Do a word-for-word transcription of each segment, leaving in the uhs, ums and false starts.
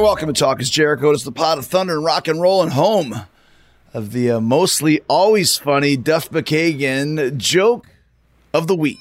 welcome to Talk is Jericho. It's the pot of thunder and rock and roll and home of the uh, mostly always funny Duff McKagan joke of the week.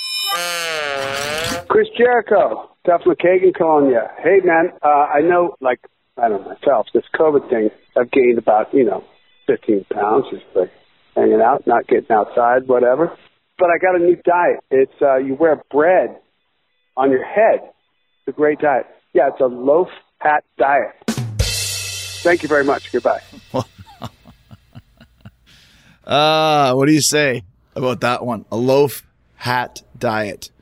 Chris Jericho, Duff McKagan calling you. Hey, man, uh, I know, like, I don't know myself, this COVID thing, I've gained about, you know, fifteen pounds just like hanging out, not getting outside, whatever. But I got a new diet. It's uh, you wear bread on your head. It's a great diet. Yeah, it's a loaf-hat diet. Thank you very much. Goodbye. uh, what do you say about that one? A loaf-hat diet.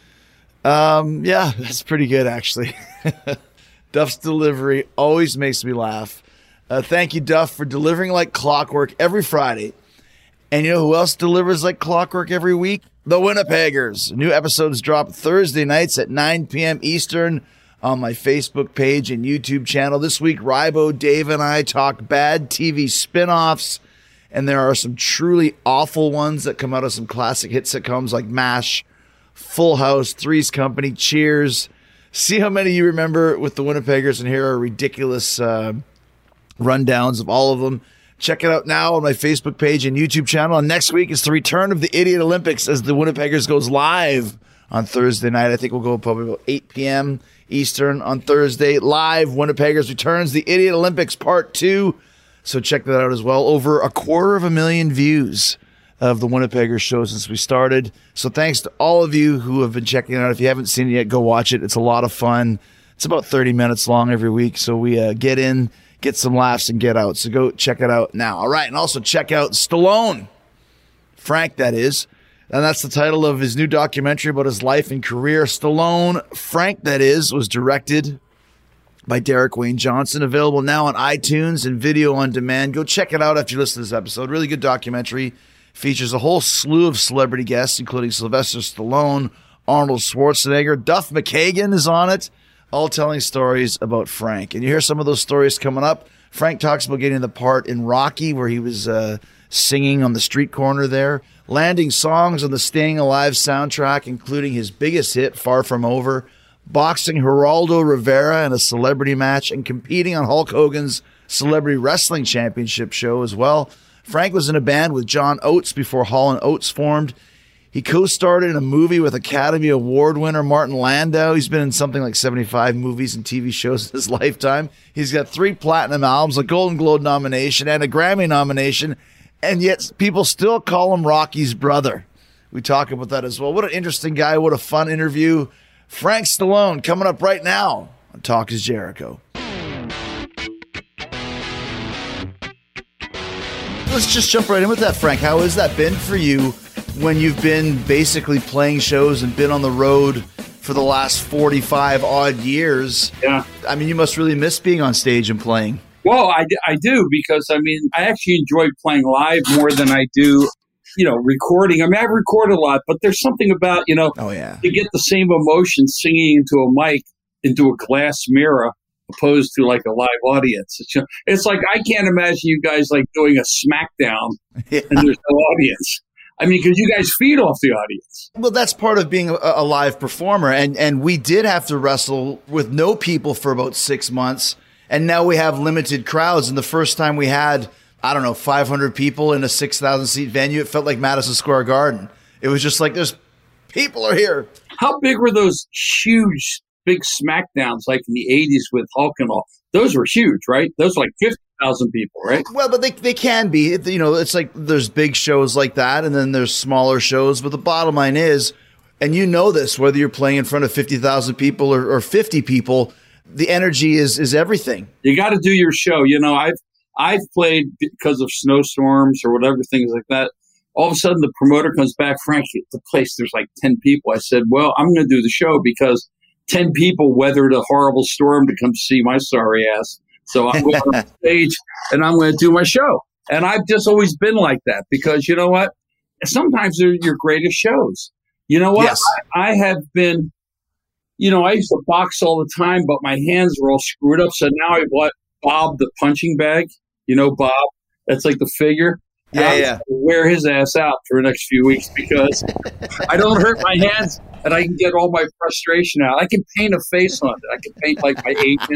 Um, yeah, that's pretty good, actually. Duff's delivery always makes me laugh. Uh, thank you, Duff, for delivering like clockwork every Friday. And you know who else delivers like clockwork every week? The Winnipeggers. New episodes drop Thursday nights at nine p.m. Eastern on my Facebook page and YouTube channel. This week, Rybo, Dave, and I talk bad T V spinoffs. And there are some truly awful ones that come out of some classic hit sitcoms like MASH, Full House, Three's Company, Cheers. See how many you remember with the Winnipeggers, and here are ridiculous uh, rundowns of all of them. Check it out now on my Facebook page and YouTube channel. And next week is the return of the Idiot Olympics as the Winnipeggers goes live on Thursday night. I think we'll go probably about eight p.m. Eastern on Thursday. Live, Winnipeggers returns the Idiot Olympics Part two. So check that out as well. Over a quarter of a million views of the Winnipeggers show since we started. So thanks to all of you who have been checking it out. If you haven't seen it yet, go watch it. It's a lot of fun. It's about thirty minutes long every week. So we uh, get in, get some laughs, and get out. So go check it out now. All right. And also check out Stallone. Frank, that is. And that's the title of his new documentary about his life and career. Stallone, Frank, that is, was directed by Derek Wayne Johnson. Available now on iTunes and video on demand. Go check it out after you listen to this episode. Really good documentary. Features a whole slew of celebrity guests, including Sylvester Stallone, Arnold Schwarzenegger, Duff McKagan is on it, all telling stories about Frank. And you hear some of those stories coming up. Frank talks about getting the part in Rocky, where he was uh, singing on the street corner there, landing songs on the Staying Alive soundtrack, including his biggest hit, Far From Over, boxing Geraldo Rivera in a celebrity match, and competing on Hulk Hogan's Celebrity Wrestling Championship show as well. Frank was in a band with John Oates before Hall and Oates formed. He co-starred in a movie with Academy Award winner Martin Landau. He's been in something like seventy-five movies and T V shows in his lifetime. He's got three platinum albums, a Golden Globe nomination, and a Grammy nomination, and yet people still call him Rocky's brother. We talk about that as well. What an interesting guy. What a fun interview. Frank Stallone coming up right now on Talk is Jericho. Let's just jump right in with that, Frank. How has that been for you when you've been basically playing shows and been on the road for the last forty-five odd years? Yeah. I mean, you must really miss being on stage and playing. Well, I, I do, because, I mean, I actually enjoy playing live more than I do, you know, recording. I mean, I record a lot, but there's something about, you know, oh, yeah. to get the same emotion singing into a mic, into a glass mirror, opposed to like a live audience. It's, you know, it's like, I can't imagine you guys like doing a SmackDown yeah. and there's no audience. I mean, because you guys feed off the audience. Well, that's part of being a, a live performer. And, and we did have to wrestle with no people for about six months. And now we have limited crowds. And the first time we had, I don't know, five hundred people in a six thousand seat venue, it felt like Madison Square Garden. It was just like, there's people are here. How big were those huge big SmackDowns like in the eighties with Hulk and all? Those were huge, right? Those were like fifty thousand people, right? Well, but they they can be. You know, it's like there's big shows like that, and then there's smaller shows. But the bottom line is, and you know this, whether you're playing in front of fifty thousand people or, or fifty people, the energy is is everything. You got to do your show. You know, I've I've played because of snowstorms or whatever, things like that. All of a sudden, the promoter comes back, Frank, the place, there's like ten people. I said, well, I'm going to do the show because ten people weathered a horrible storm to come see my sorry ass. So I'm going on stage and I'm going to do my show. And I've just always been like that because, you know what? Sometimes they're your greatest shows. You know what? Yes. I, I have been, you know, I used to box all the time, but my hands were all screwed up. So now I bought Bob the punching bag. You know, Bob, that's like the figure. Yeah, yeah. Wear his ass out for the next few weeks because I don't hurt my hands and I can get all my frustration out. I can paint a face on it. I can paint like my agent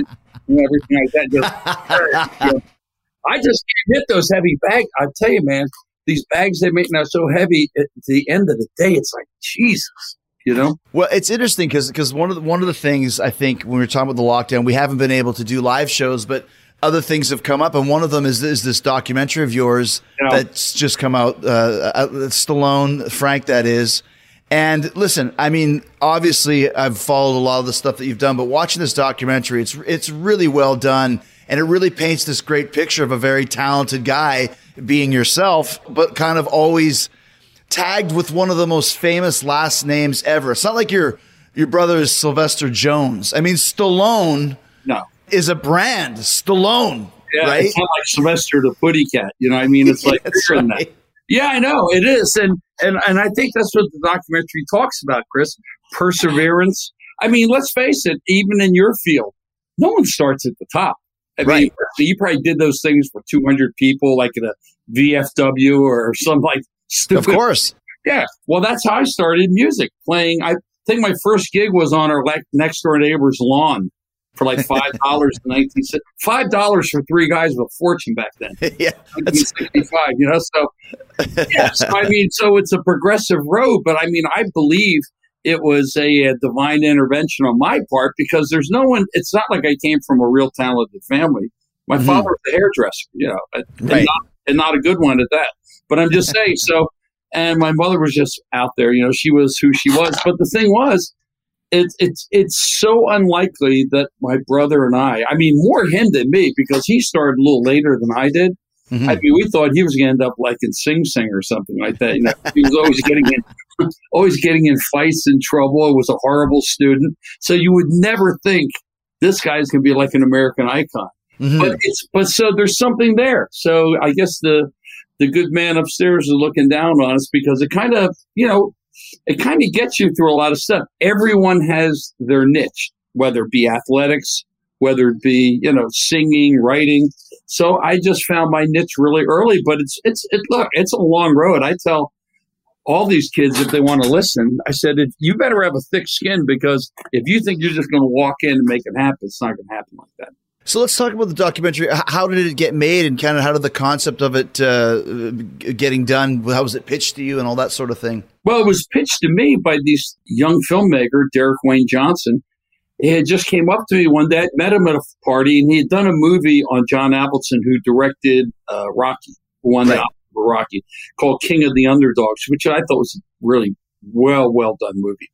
and everything like that. Just, you know, I just can't hit those heavy bags. I tell you, man, these bags they make now so heavy. At the end of the day, it's like Jesus. You know? Well, it's interesting because because one of the, one of the things I think when we were talking about the lockdown, we haven't been able to do live shows, but other things have come up, and one of them is, is this documentary of yours you know, that's just come out, uh, Stallone, Frank, that is. And listen, I mean, obviously, I've followed a lot of the stuff that you've done, but watching this documentary, it's it's really well done, and it really paints this great picture of a very talented guy being yourself, but kind of always tagged with one of the most famous last names ever. It's not like your your brother is Sylvester Jones. I mean, Stallone no. is a brand, Stallone, yeah, right? It's not like Sylvester the Putty Cat. You know what I mean? It's like bigger than that. Yeah, I know it is. And, and, and I think that's what the documentary talks about, Chris, perseverance. I mean, let's face it, even in your field, no one starts at the top. I right. mean, so you probably did those things for two hundred people, like at a V F W or some like stupid. Of course. Yeah. Well, that's how I started music, playing. I think my first gig was on our le- next door neighbor's lawn for like five dollars in nineteen sixty. Five dollars for three guys with a fortune back then. Yeah. nineteen sixty-five, you know? So, yes, I mean, so it's a progressive road, but I mean, I believe it was a, a divine intervention on my part because there's no one, it's not like I came from a real talented family. My mm-hmm. father was a hairdresser, you know, and, right. not, and not a good one at that. But I'm just saying, so, and my mother was just out there, you know, she was who she was. But the thing was, it's it's it's so unlikely that my brother and I, I mean, more him than me, because he started a little later than I did. Mm-hmm. I mean, we thought he was going to end up like in Sing Sing or something like that. You know, he was always getting in, always getting in fights and trouble. It was a horrible student. So you would never think this guy's going to be like an American icon. Mm-hmm. But it's but so there's something there. So I guess the the good man upstairs is looking down on us because it kind of, you know, it kind of gets you through a lot of stuff. Everyone has their niche, whether it be athletics, whether it be, you know, singing, writing. So I just found my niche really early, but it's, it's, it, look, it's a long road. I tell all these kids, if they want to listen, I said, if you better have a thick skin, because if you think you're just going to walk in and make it happen, it's not going to happen like that. So let's talk about the documentary. How did it get made, and kind of how did the concept of it uh, getting done, how was it pitched to you and all that sort of thing? Well, it was pitched to me by this young filmmaker, Derek Wayne Johnson. He had just came up to me one day. I met him at a party, and he had done a movie on John Avildsen, who directed uh, Rocky, won the Oscar for Rocky, called King of the Underdogs, which I thought was a really well, well done movie.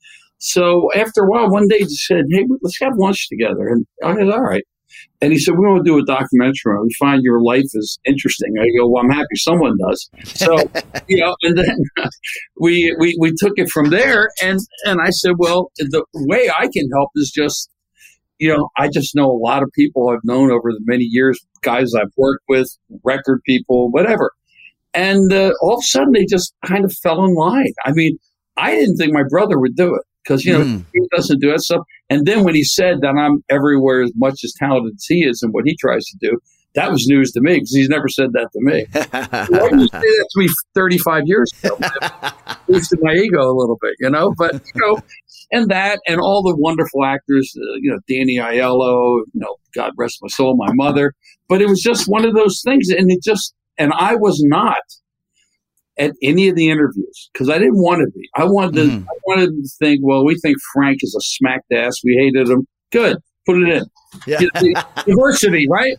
So after a while, one day he just said, hey, let's have lunch together. And I said, all right. And he said, we want to do a documentary. We find your life is interesting. I go, well, I'm happy someone does. So, you know, and then we, we, we took it from there. And, and I said, well, the way I can help is just, you know, I just know a lot of people I've known over the many years, guys I've worked with, record people, whatever. And uh, all of a sudden they just kind of fell in line. I mean, I didn't think my brother would do it. Because, you know, mm. he doesn't do that stuff. And then when he said that I'm everywhere as much as talented as he is and what he tries to do, that was news to me because he's never said that to me. Why did you say that to me thirty-five years ago? Boosted my ego a little bit, you know? But, you know, and that and all the wonderful actors, uh, you know, Danny Aiello, you know, God rest my soul, my mother. But it was just one of those things. And it just, and I was not at any of the interviews because I didn't want to be. I wanted to. Mm. I wanted to think. Well, we think Frank is a smacked ass. We hated him. Good, put it in. Yeah. Diversity, right?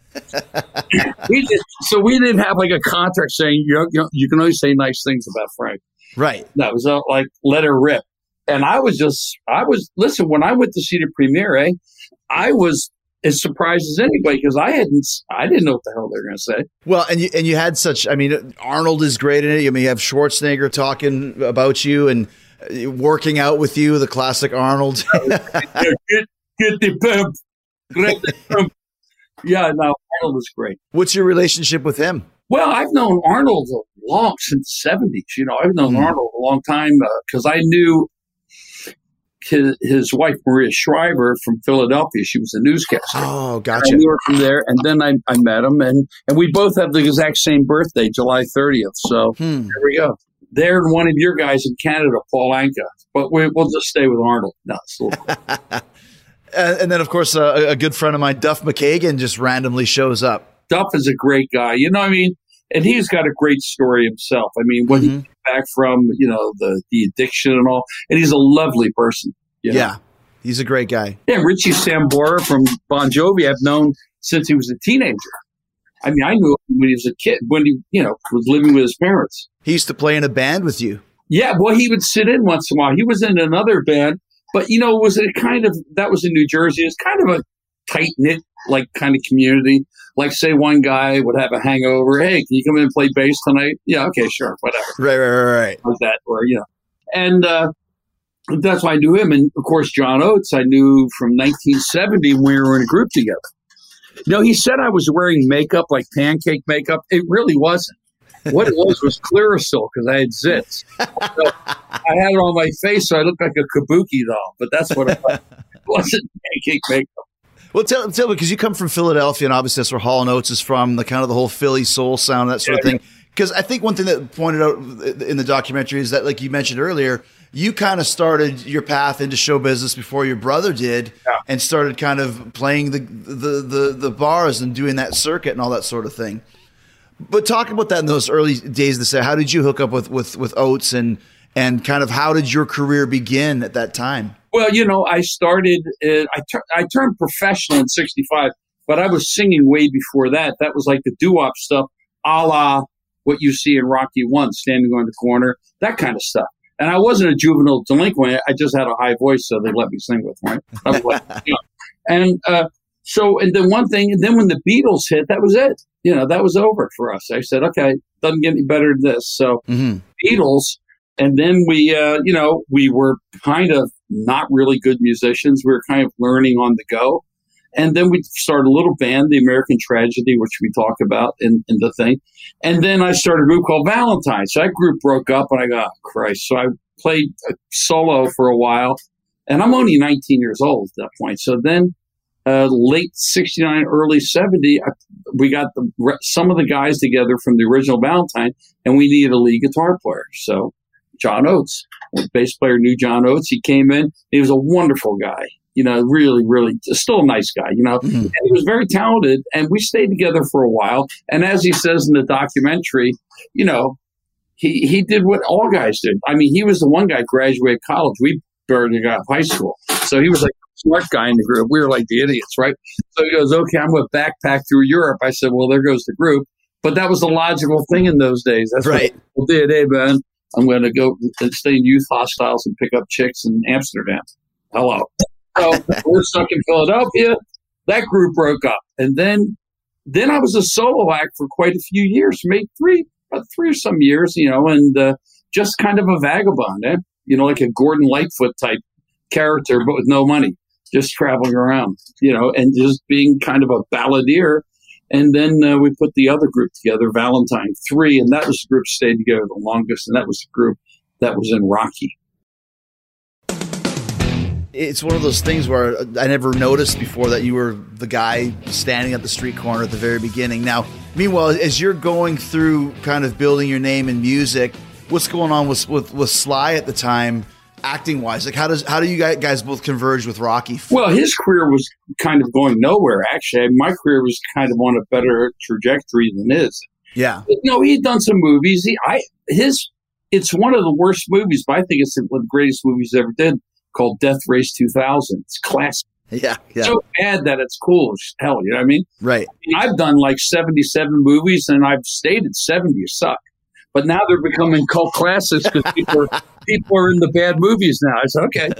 we did, so we didn't have like a contract saying you know, you can only say nice things about Frank. Right. That was uh, like let her rip. And I was just. I was listen when I went to see the premiere. Eh, I was as surprised as anybody because I hadn't, I didn't know what the hell they were going to say. Well, and you and you had such, I mean, Arnold is great in it. I mean, you have Schwarzenegger talking about you and working out with you, the classic Arnold. get, get the pimp, get the pimp. Yeah, no, Arnold was great. What's your relationship with him? Well, I've known Arnold a long since the seventies. You know, I've known mm. Arnold a long time because uh, I knew. His, his wife, Maria Shriver from Philadelphia, she was a newscaster. Oh, gotcha. And we were from there, and then I, I met him, and, and we both have the exact same birthday, July thirtieth. So hmm. there we go. There, one of your guys in Canada, Paul Anka, but we, we'll just stay with Arnold. No, it's a little Uh, and then, of course, uh, a good friend of mine, Duff McKagan, just randomly shows up. Duff is a great guy. You know what I mean? And he's got a great story himself. I mean, when mm-hmm. he came back from, you know, the, the addiction and all, and he's a lovely person. You know? Yeah, he's a great guy. Yeah, Richie Sambora from Bon Jovi, I've known since he was a teenager. I mean, I knew him when he was a kid, when he, you know, was living with his parents. He used to play in a band with you. Yeah, well, he would sit in once in a while. He was in another band, but, you know, was it kind of, that was in New Jersey. It's kind of a tight-knit, like, kind of community. Like, say one guy would have a hangover. Hey, can you come in and play bass tonight? Yeah, okay, sure, whatever. Right, right, right, right. Like that, or, you know. And uh, that's why I knew him. And, of course, John Oates, I knew from nineteen seventy when we were in a group together. You know, he said I was wearing makeup, like pancake makeup. It really wasn't. What it was was Clearasil because I had zits. So I had it on my face, so I looked like a kabuki doll. But that's what it was. It wasn't pancake makeup. Well, tell tell me, because you come from Philadelphia, and obviously that's where Hall and Oates is from, the kind of the whole Philly soul sound, that sort yeah, of thing. Because I think one thing that pointed out in the documentary is that, like you mentioned earlier, you kind of started your path into show business before your brother did, yeah. and started kind of playing the, the the the bars and doing that circuit and all that sort of thing. But talking about that in those early days of the set, how did you hook up with with with Oates, and and kind of how did your career begin at that time? Well, you know, I started, uh, I, tur- I turned professional in sixty-five, but I was singing way before that. That was like the doo-wop stuff, a la what you see in Rocky One, standing on the corner, that kind of stuff. And I wasn't a juvenile delinquent. I just had a high voice, so they let me sing with me. I was like, you know. And uh, so, and then one thing, and then when the Beatles hit, that was it. You know, that was over for us. I said, okay, doesn't get any better than this. So, mm-hmm. Beatles. And then we, uh, you know, we were kind of not really good musicians. We were kind of learning on the go. And then we started a little band, The American Tragedy, which we talk about in, in the thing. And then I started a group called Valentine. So that group broke up, and I go, oh, Christ. So I played a solo for a while. And I'm only nineteen years old at that point. So then uh, late sixty-nine, early seventy, I, we got the, some of the guys together from the original Valentine, and we needed a lead guitar player. So John Oates, the bass player, knew John Oates. He came in. He was a wonderful guy, you know, really, really, still a nice guy, you know. Mm-hmm. And he was very talented, and we stayed together for a while. And as he says in the documentary, you know, he, he did what all guys did. I mean, he was the one guy graduated college. We barely got out of high school. So he was like a smart guy in the group. We were like the idiots, right? So he goes, okay, I'm going to backpack through Europe. I said, well, there goes the group. But that was the logical thing in those days. That's right. What people did. Hey, man, I'm going to go and stay in youth hostels and pick up chicks in Amsterdam. Hello. So we're stuck in Philadelphia. That group broke up. And then then I was a solo act for quite a few years, maybe three, about three or some years, you know, and uh, just kind of a vagabond, eh? You know, like a Gordon Lightfoot type character, but with no money, just traveling around, you know, and just being kind of a balladeer. And then uh, we put the other group together, Valentine three, and that was the group that stayed together the longest, and that was the group that was in Rocky. It's one of those things where I never noticed before that you were the guy standing at the street corner at the very beginning. Now, meanwhile, as you're going through kind of building your name in music, what's going on with with, with Sly at the time, acting wise? Like, how does how do you guys both converge with Rocky? Well, his career was kind of going nowhere, actually. My career was kind of on a better trajectory than his. Yeah. But, you know, he had done some movies. He, I, his, it's one of the worst movies, but I think it's one of the greatest movies he ever did, called Death Race two thousand. It's classic. Yeah, yeah. So bad that it's cool as hell, you know what I mean? Right. I mean, I've done like seventy-seven movies, and I've stated seventy suck. But now they're becoming cult classics because people, are, people are in the bad movies now. I said, okay.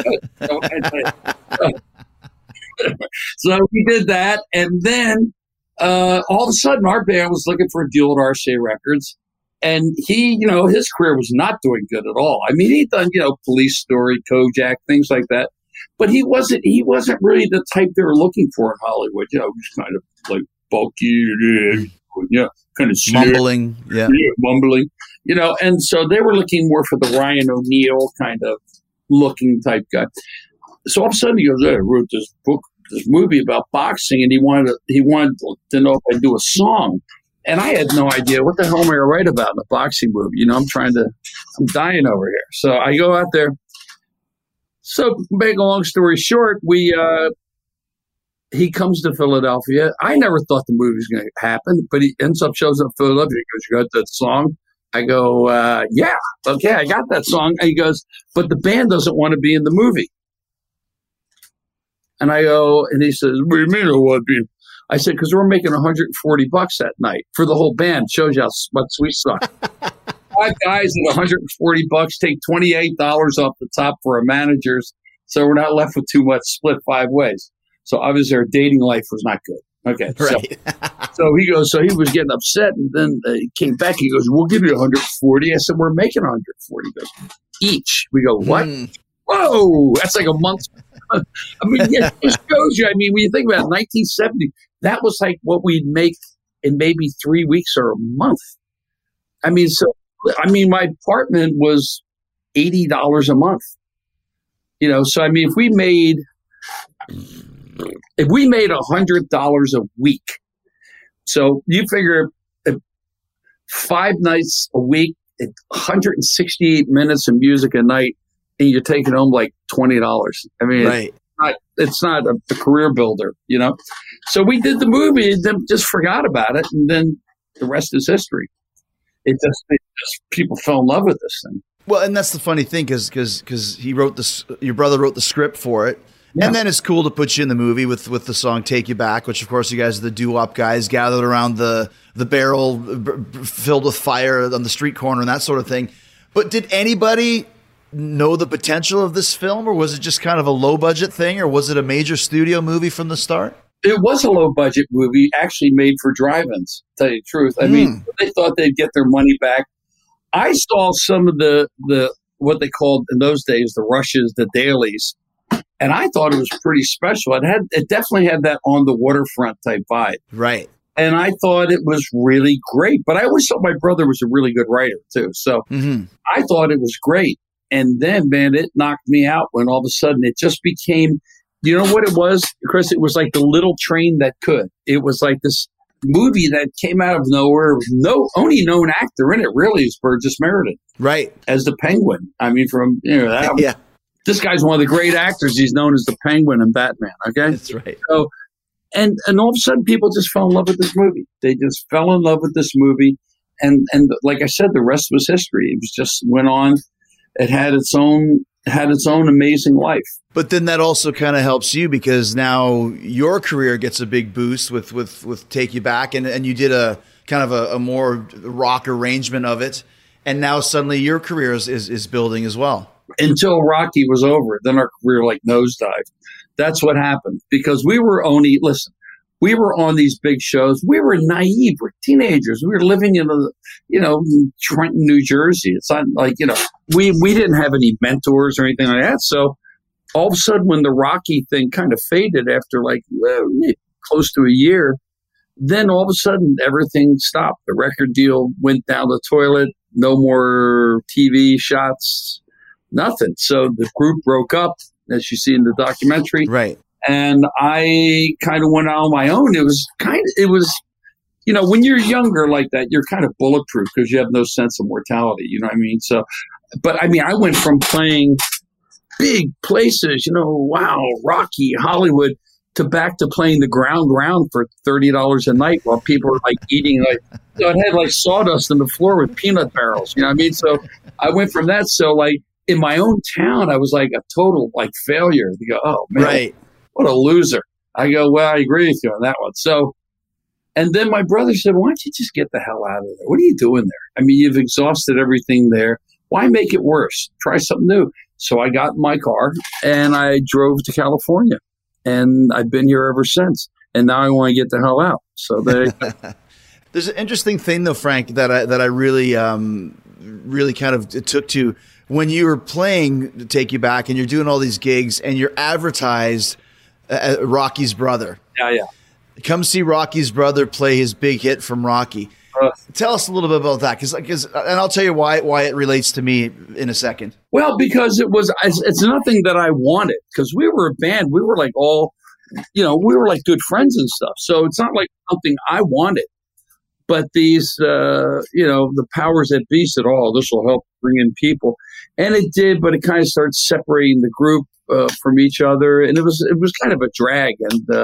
So we did that. And then uh, all of a sudden, our band was looking for a deal with R C A Records. And he, you know, his career was not doing good at all. I mean, he'd done, you know, Police Story, Kojak, things like that. But he wasn't, he wasn't really the type they were looking for in Hollywood. You know, he's kind of like bulky, you know, kind of mumbling, yeah. yeah, mumbling, you know. And so they were looking more for the Ryan O'Neal kind of looking type guy. So all of a sudden he goes, hey, I wrote this book, this movie about boxing, and he wanted to, he wanted to know if I'd do a song. And I had no idea what the hell am I going to write about in a boxing movie. You know, I'm trying to, I'm dying over here. So I go out there. So make a long story short, we uh, he comes to Philadelphia. I never thought the movie was going to happen, but he ends up shows up in Philadelphia. He goes, "You got that song?" I go, uh, "Yeah, okay, I got that song." And he goes, "But the band doesn't want to be in the movie." And I go, and he says, "What do you mean I want to be?" I said, "Because we're making one hundred forty bucks that night for the whole band. Shows you how much we suck." Five guys at one hundred forty bucks, take twenty-eight dollars off the top for our managers. So we're not left with too much, split five ways. So obviously our dating life was not good. Okay. Right. So, so he goes, so he was getting upset, and then uh, he came back. He goes, "We'll give you one hundred forty. I said, "We're making one hundred forty. He goes, "Each." We go, "What?" Mm. Whoa, that's like a month. I mean, yeah, it shows you. I mean, when you think about it, nineteen seventy, that was like what we'd make in maybe three weeks or a month. I mean, so, I mean, my apartment was eighty dollars a month. You know, so, I mean, if we made, if we made one hundred dollars a week, so you figure five nights a week, one hundred sixty-eight minutes of music a night, and you're taking home like twenty dollars. I mean, right. it's not, it's not a, a career builder, you know? So we did the movie and then just forgot about it. And then the rest is history. It just, it just people fell in love with this thing. Well, and that's the funny thing because because because he wrote this, your brother wrote the script for it. Yeah. And then it's cool to put you in the movie with, with the song "Take You Back," which of course you guys are the doo-wop guys gathered around the the barrel b- b- filled with fire on the street corner and that sort of thing. But did anybody know the potential of this film, or was it just kind of a low budget thing, or was it a major studio movie from the start? It was a low budget movie, actually made for drive-ins, to tell you the truth. I mm. mean, they thought they'd get their money back. I saw some of the, the what they called in those days the rushes, the dailies, and I thought it was pretty special. It had it definitely had that on the waterfront type vibe. Right. And I thought it was really great. But I always thought my brother was a really good writer, too. So mm-hmm. I thought it was great. And then, man, it knocked me out when all of a sudden it just became, you know what it was, Chris? It was like the little train that could. It was like this movie that came out of nowhere. No, only known actor in it really is Burgess Meredith. Right. As the Penguin. I mean, from, you know, that, yeah. This guy's one of the great actors. He's known as the Penguin in Batman. Okay. That's right. So, and, and all of a sudden people just fell in love with this movie. They just fell in love with this movie. And, and like I said, the rest was history. It was just went on. It had its own had its own amazing life. But then that also kind of helps you because now your career gets a big boost with with, with Take You Back, and, and you did a kind of a, a more rock arrangement of it, and now suddenly your career is, is, is building as well. Until Rocky was over, then our career like nosedived. That's what happened because we were only listen. We were on these big shows. We were naive. We're teenagers. We were living in, a, you know, Trenton, New Jersey. It's not like, you know, we, we didn't have any mentors or anything like that. So all of a sudden when the Rocky thing kind of faded after like well, close to a year, then all of a sudden everything stopped. The record deal went down the toilet. No more T V shots, nothing. So the group broke up, as you see in the documentary. Right. And I kind of went out on my own. It was kind of, it was, you know, when you're younger like that, you're kind of bulletproof because you have no sense of mortality. You know what I mean? So, but I mean, I went from playing big places, you know, wow, Rocky, Hollywood, to back to playing the ground round for thirty dollars a night while people were like eating like, you know, it had like sawdust on the floor with peanut barrels. You know what I mean? So I went from that. So like in my own town, I was like a total like failure. You go, oh man. Right. What a loser. I go, well, I agree with you on that one. So, and then my brother said, why don't you just get the hell out of there? What are you doing there? I mean, you've exhausted everything there. Why make it worse? Try something new. So I got in my car and I drove to California and I've been here ever since. And now I want to get the hell out. So there you go. There's an interesting thing though, Frank, that I, that I really, um, really kind of took to when you were playing to Take You Back and you're doing all these gigs and you're advertised Uh, Rocky's brother. Yeah, yeah. Come see Rocky's brother play his big hit from Rocky. Uh, Tell us a little bit about that, because, because, and I'll tell you why why it relates to me in a second. Well, because it was, it's, it's nothing that I wanted, because we were a band. We were like all, you know, we were like good friends and stuff. So it's not like something I wanted. But these, uh, you know, the powers that be said, oh, this will help bring in people. And it did, but it kind of started separating the group uh, from each other. And it was it was kind of a drag. And uh,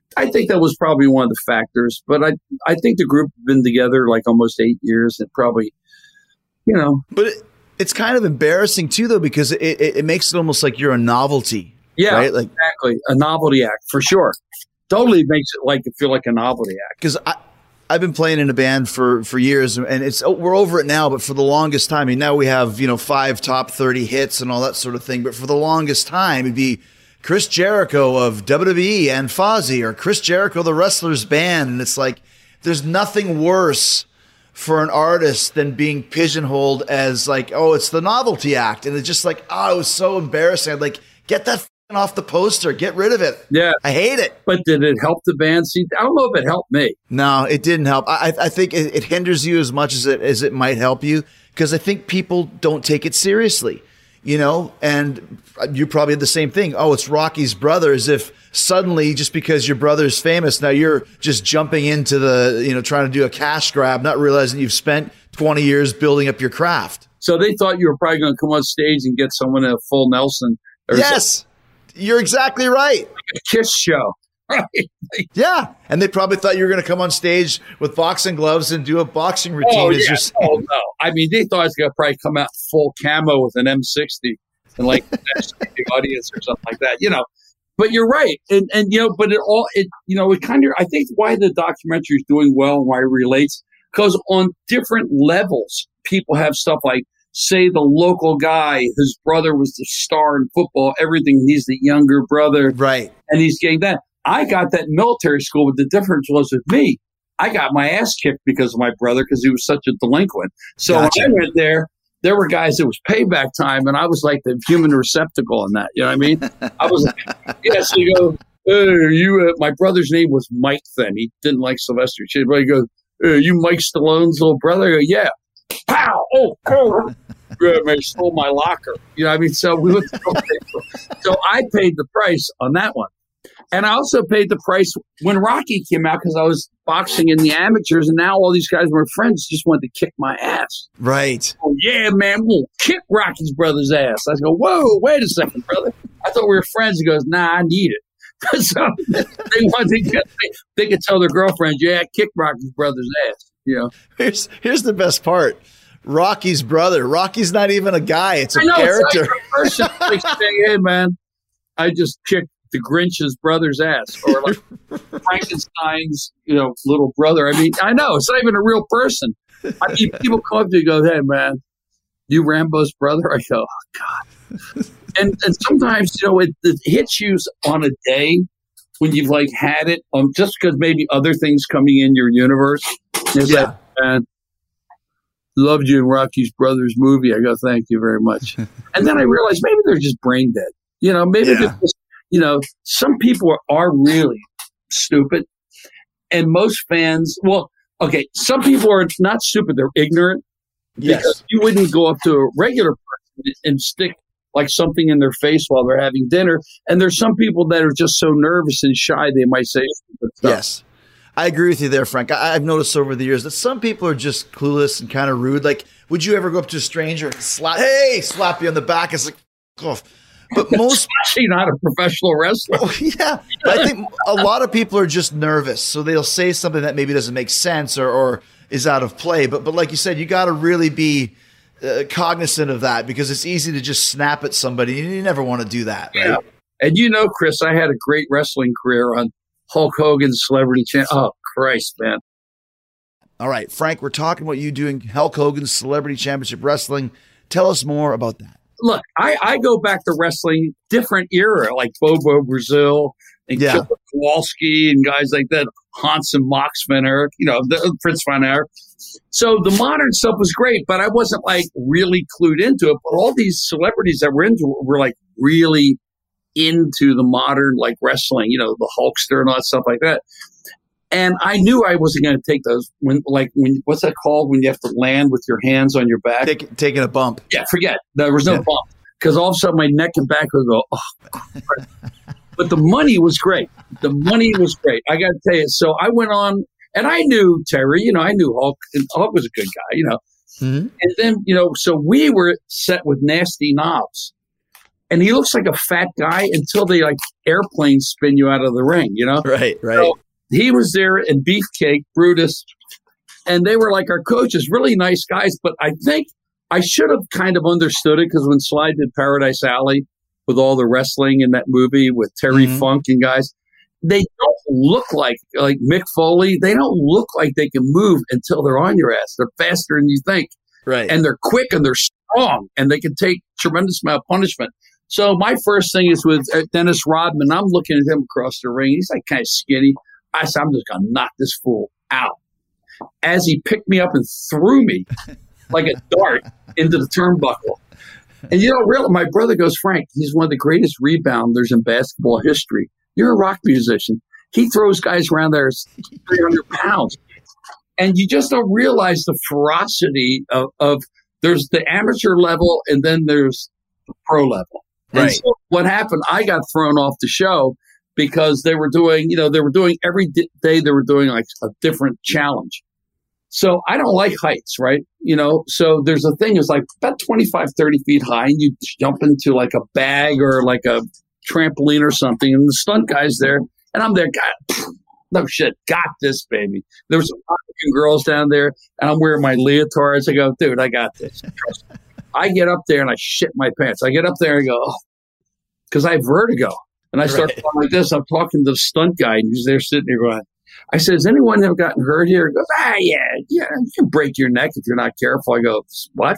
I think that was probably one of the factors. But I I think the group had been together like almost eight years, and probably, you know. But it, it's kind of embarrassing too, though, because it, it, it makes it almost like you're a novelty. Yeah, right? Like, exactly. A novelty act for sure. Totally makes it like it feel like a novelty act. Because I. I've been playing in a band for, for years, and it's we're over it now. But for the longest time, I mean, now we have you know five top thirty hits and all that sort of thing. But for the longest time, it'd be Chris Jericho of W W E and Fozzy, or Chris Jericho the Wrestlers Band, and it's like there's nothing worse for an artist than being pigeonholed as like, oh, it's the novelty act, and it's just like, oh, it was so embarrassing. I'd like get that off the poster, get rid of it. Yeah, I hate it. But did it help the band? See, I don't know if it helped me. No, it didn't help. I, I think it, it hinders you as much as it as it might help you, because I think people don't take it seriously, you know. And you probably had the same thing. Oh, it's Rocky's brother. As if suddenly, just because your brother's famous, now you're just jumping into the, you know, trying to do a cash grab, not realizing you've spent twenty years building up your craft. So they thought you were probably going to come on stage and get someone in a full Nelson. Or yes. Something. You're exactly right. Like a Kiss show. Right. Yeah. And they probably thought you were going to come on stage with boxing gloves and do a boxing routine. Oh, as yeah. you're saying. Oh, no. I mean, they thought I was going to probably come out full camo with an M sixty and like the audience or something like that, you know. But you're right. And, and you know, but it all, it, you know, it kind of, I think why the documentary is doing well and why it relates, because on different levels, people have stuff like, say the local guy, his brother was the star in football, everything. He's the younger brother. Right. And he's getting that. I got that in military school, but the difference was with me, I got my ass kicked because of my brother because he was such a delinquent. So gotcha. When I went there, there were guys, it was payback time, and I was like the human receptacle in that. You know what I mean? I was like, yeah, so you go, hey, you, uh, my brother's name was Mike then. He didn't like Sylvester. But he goes, hey, you Mike Stallone's little brother? I go, yeah. Pow! Oh, oh. They stole my locker. You know what I mean? So we went to So I paid the price on that one. And I also paid the price when Rocky came out because I was boxing in the amateurs, and now all these guys were friends just wanted to kick my ass. Right. Oh, yeah, man, we'll kick Rocky's brother's ass. I go, whoa, wait a second, brother. I thought we were friends. He goes, nah, I need it. So they wanted to get, they, they could tell their girlfriends, yeah, I kicked Rocky's brother's ass. You know? Here's, here's the best part. Rocky's brother. Rocky's not even a guy. It's a I know, character. It's like a person like saying, hey, man, I just kicked the Grinch's brother's ass, or like Frankenstein's, you know, little brother. I mean, I know it's not even a real person. I mean, people come up to you and go, hey, man, you Rambo's brother? I go, oh, God. And and sometimes, you know, it, it hits you on a day when you've like had it, um, just because maybe other things coming in your universe. It's yeah. like, man, loved you in Rocky's brother's movie. I go, thank you very much. And then I realized maybe they're just brain dead. You know, maybe yeah. they're just, you know, some people are, are really stupid. And most fans, well, okay, some people are not stupid. They're ignorant. Yes. Because you wouldn't go up to a regular person and stick like something in their face while they're having dinner. And there's some people that are just so nervous and shy, they might say stupid stuff. Yes. I agree with you there, Frank. I, I've noticed over the years that some people are just clueless and kind of rude. Like, would you ever go up to a stranger and slap, hey, slap you on the back? It's like, oh. But most, especially not a professional wrestler. Oh, yeah. But I think a lot of people are just nervous. So they'll say something that maybe doesn't make sense or, or is out of play. But, but like you said, you got to really be uh, cognizant of that, because it's easy to just snap at somebody. And you never want to do that. Right? Yeah. And you know, Chris, I had a great wrestling career on Hulk Hogan's Celebrity Channel. Oh, Christ, man. All right, Frank, we're talking about you doing Hulk Hogan's Celebrity Championship Wrestling. Tell us more about that. Look, I, I go back to wrestling different era, like Bobo Brazil and yeah. Killer Kowalski and guys like that, Hans and Moxman, or, you know, the, Prince Von Erich. So the modern stuff was great, but I wasn't like really clued into it. But all these celebrities that were into it were like really into the modern like wrestling, you know, the Hulkster and all that stuff like that. And I knew I wasn't going to take those when, like, when, what's that called? When you have to land with your hands on your back? Take, taking a bump. Yeah, forget. There was no yeah. bump. Because all of a sudden my neck and back would go, oh. But the money was great. The money was great. I got to tell you. So I went on, and I knew Terry, you know, I knew Hulk. And Hulk was a good guy, you know. Mm-hmm. And then, you know, so we were set with Nasty Knobs. and he looks like a fat guy until they like airplane spin you out of the ring, you know? Right, right. So he was there, and Beefcake, Brutus, and they were like our coaches, really nice guys. But I think I should have kind of understood it, because when Sly did Paradise Alley with all the wrestling in that movie with Terry mm-hmm. Funk and guys, they don't look like like Mick Foley. They don't look like they can move until they're on your ass. They're faster than you think. Right. And they're quick and they're strong and they can take tremendous amount of punishment. So my first thing is with Dennis Rodman. I'm looking at him across the ring. He's like kind of skinny. I said, I'm just going to knock this fool out. As he picked me up and threw me like a dart into the turnbuckle. And you know, really, my brother goes, Frank, he's one of the greatest rebounders in basketball history. You're a rock musician. He throws guys around there three hundred pounds. And you just don't realize the ferocity of, of there's the amateur level and then there's the pro level. Right. And so what happened, I got thrown off the show because they were doing, you know, they were doing every day they were doing like a different challenge. So I don't like heights, right? You know, so there's a thing is like about twenty-five, thirty feet high, and you jump into like a bag or like a trampoline or something, and the stunt guy's there, and I'm there, God, no shit, got this, baby. There was some African girls down there, and I'm wearing my leotards. I go, dude, I got this. Trust me. I get up there and I shit my pants. I get up there and I go, oh, because I have vertigo. And I start right. talking like this. I'm talking to the stunt guy, and he's there sitting there going, I said, has anyone ever gotten hurt here? He goes, ah, yeah, yeah, you can break your neck if you're not careful. I go, what?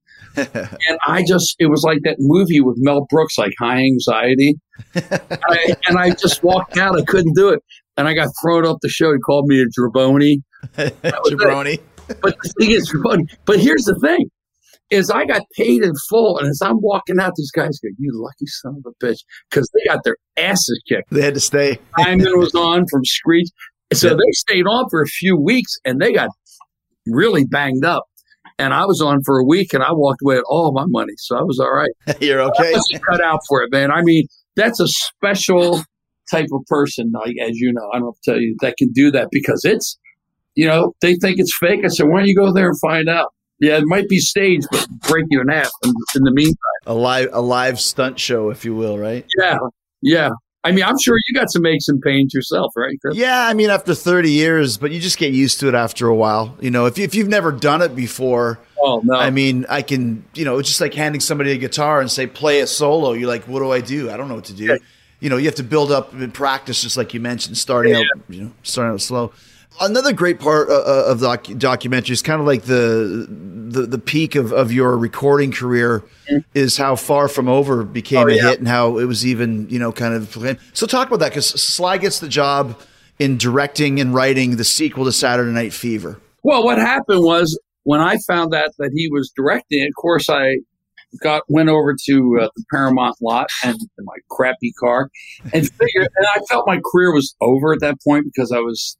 And I just, it was like that movie with Mel Brooks, like High Anxiety. and, I, and I just walked out. I couldn't do it. And I got thrown off the show. He called me a jabroni. Jabroni. But the thing is, but here's the thing, is I got paid in full. And as I'm walking out, these guys go, you lucky son of a bitch. Because they got their asses kicked. They had to stay. Hyman was on from Screech. So yeah. They stayed on for a few weeks, and they got really banged up. And I was on for a week, and I walked away with all my money. So I was all right. You're okay. I was cut out for it, man. I mean, that's a special type of person, like, as you know, I don't have to tell you, that can do that, because it's, you know, they think it's fake. I said, why don't you go there and find out? Yeah, it might be staged, but break you in half in, in the meantime. A live, a live stunt show, if you will, right? Yeah, yeah. I mean, I'm sure you got some aches and pains yourself, right, Chris? Yeah, I mean, after thirty years, but you just get used to it after a while. You know, if, you, if you've never done it before, oh, no. I mean, I can, you know, it's just like handing somebody a guitar and say, play a solo. You're like, what do I do? I don't know what to do. Yeah. You know, you have to build up and practice, just like you mentioned, starting yeah. out, you know, starting out slow. Another great part uh, of the doc- documentary is kind of like the the, the peak of, of your recording career mm-hmm. is how Far From Over became oh, a yeah. hit, and how it was even, you know, kind of. So talk about that, because Sly gets the job in directing and writing the sequel to Saturday Night Fever. Well, what happened was, when I found out that he was directing, of course, I got went over to uh, the Paramount lot and in my crappy car and figured, and I felt my career was over at that point, because I was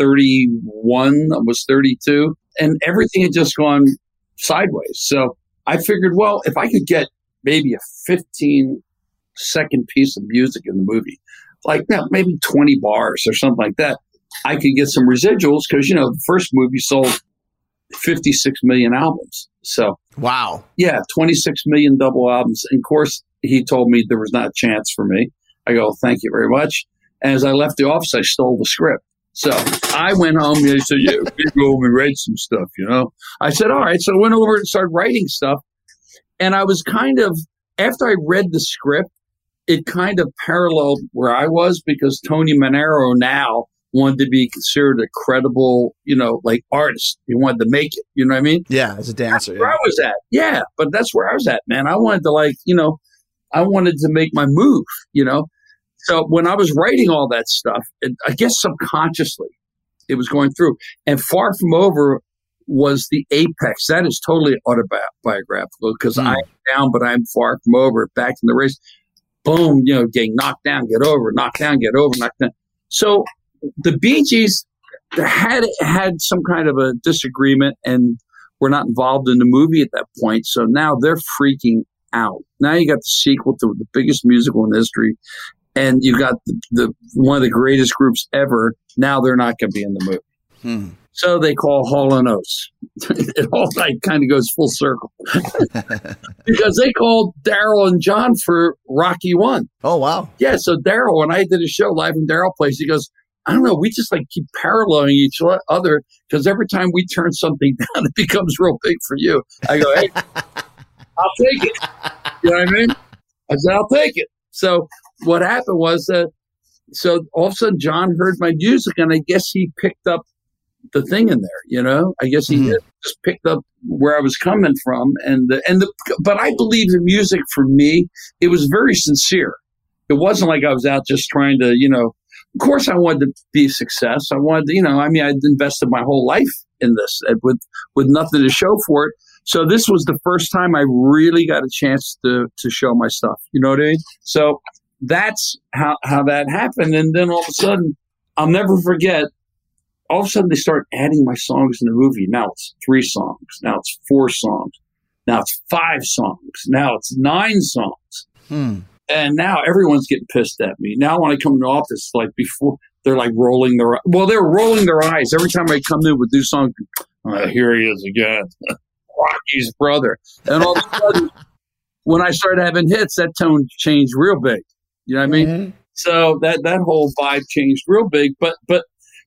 thirty-one, I was thirty-two, and everything had just gone sideways. So I figured, well, if I could get maybe a fifteen second piece of music in the movie, like you know, maybe twenty bars or something like that, I could get some residuals, because, you know, the first movie sold fifty-six million albums. So, wow. Yeah, twenty-six million double albums. And of course, he told me there was not a chance for me. I go, thank you very much. And as I left the office, I stole the script. So I went home and they said, yeah, we go home and write some stuff, you know. I said, all right. So I went over and started writing stuff. And I was kind of, after I read the script, it kind of paralleled where I was, because Tony Manero now wanted to be considered a credible, you know, like artist. He wanted to make it, you know what I mean? Yeah, as a dancer. That's where yeah. I was at. Yeah, but that's where I was at, man. I wanted to, like, you know, I wanted to make my move, you know. So when I was writing all that stuff, it, I guess subconsciously it was going through. And Far From Over was the apex. That is totally autobiographical, because mm. I'm down, but I'm far from over. Back in the race. Boom, you know, getting knocked down, get over, knocked down, get over, knocked down. So the Bee Gees had had some kind of a disagreement, and were not involved in the movie at that point. So now they're freaking out. Now you got the sequel to the biggest musical in history, and you got the, the one of the greatest groups ever. Now they're not going to be in the movie. Hmm. So they call Hall and Oates. It all like kind of goes full circle because they called Daryl and John for Rocky One. Oh, wow. Yeah. So Daryl, when I did a show live in Daryl Place, he goes, I don't know. We just like keep paralleling each other because every time we turn something down, it becomes real big for you. I go, hey, I'll take it. You know what I mean? I said, I'll take it. So what happened was that, so all of a sudden John heard my music and I guess he picked up the thing in there, you know, I guess he mm-hmm. just picked up where I was coming from. And, the, and the, but I believe the music for me, it was very sincere. It wasn't like I was out just trying to, you know, of course I wanted to be a success. I wanted to, you know, I mean, I'd invested my whole life in this with, with nothing to show for it. So this was the first time I really got a chance to, to show my stuff. You know what I mean? So that's how, how that happened. And then all of a sudden, I'll never forget, all of a sudden they start adding my songs in the movie. Now it's three songs. Now it's four songs. Now it's five songs. Now it's nine songs. Hmm. And now everyone's getting pissed at me. Now when I come in the office, like before, they're like rolling their, well, they're rolling their eyes. Every time I come in with new songs, oh, here he is again. Rocky's brother. And all of a sudden, when I started having hits, that tone changed real big. You know what I mean? Mm-hmm. So that, that whole vibe changed real big. But, but,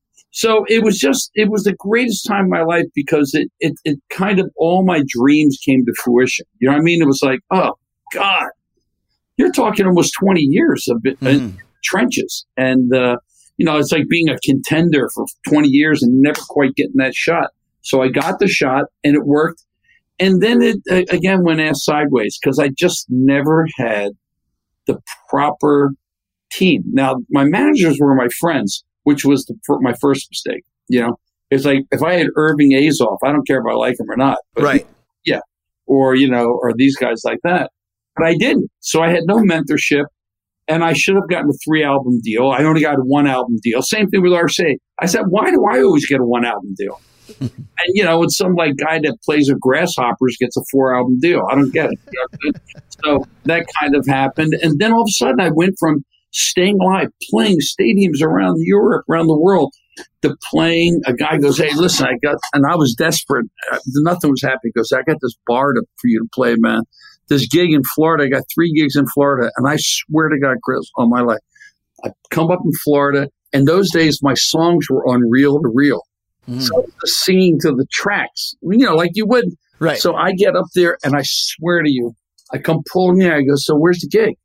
so it was just, it was the greatest time of my life because it, it, it kind of, all my dreams came to fruition. You know what I mean? It was like, oh, God, you're talking almost twenty years of it, mm. uh, trenches. And, uh, you know, it's like being a contender for twenty years and never quite getting that shot. So I got the shot and it worked. And then it, uh, again, went ass sideways because I just never had the proper team. Now, my managers were my friends, which was the, my first mistake. You know, it's like if I had Irving Azoff, I don't care if I like him or not. But right. He, yeah. Or, you know, or these guys like that. But I didn't. So I had no mentorship and I should have gotten a three album deal. I only got a one album deal. Same thing with R C A. I said, why do I always get a one album deal? And, you know, it's some like guy that plays with Grasshoppers gets a four album deal. I don't get it. You know what I mean? So that kind of happened. And then all of a sudden I went from staying live, playing stadiums around Europe, around the world, to playing. A guy goes, hey, listen, I got, and I was desperate. Nothing was happening. He goes, I got this bar to, for you to play, man. This gig in Florida. I got three gigs in Florida. And I swear to God, Chris, on my life, I come up in Florida. And those days, my songs were on reel to reel. Mm. So I was singing to the tracks, you know, like you would. Right. So I get up there and I swear to you, I come pulling in. I go, so where's the gig?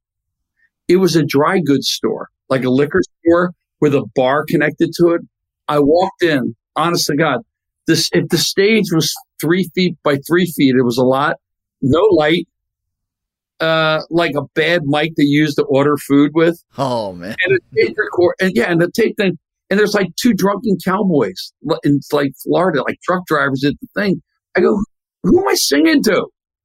It was a dry goods store, like a liquor store with a bar connected to it. I walked in, honest to God, this, if the stage was three feet by three feet, it was a lot, no light, uh, like a bad mic they used to order food with. Oh, man. And a tape record, and yeah, and the tape thing, and there's like two drunken cowboys in like Florida, like truck drivers at the thing. I go, who am I singing to?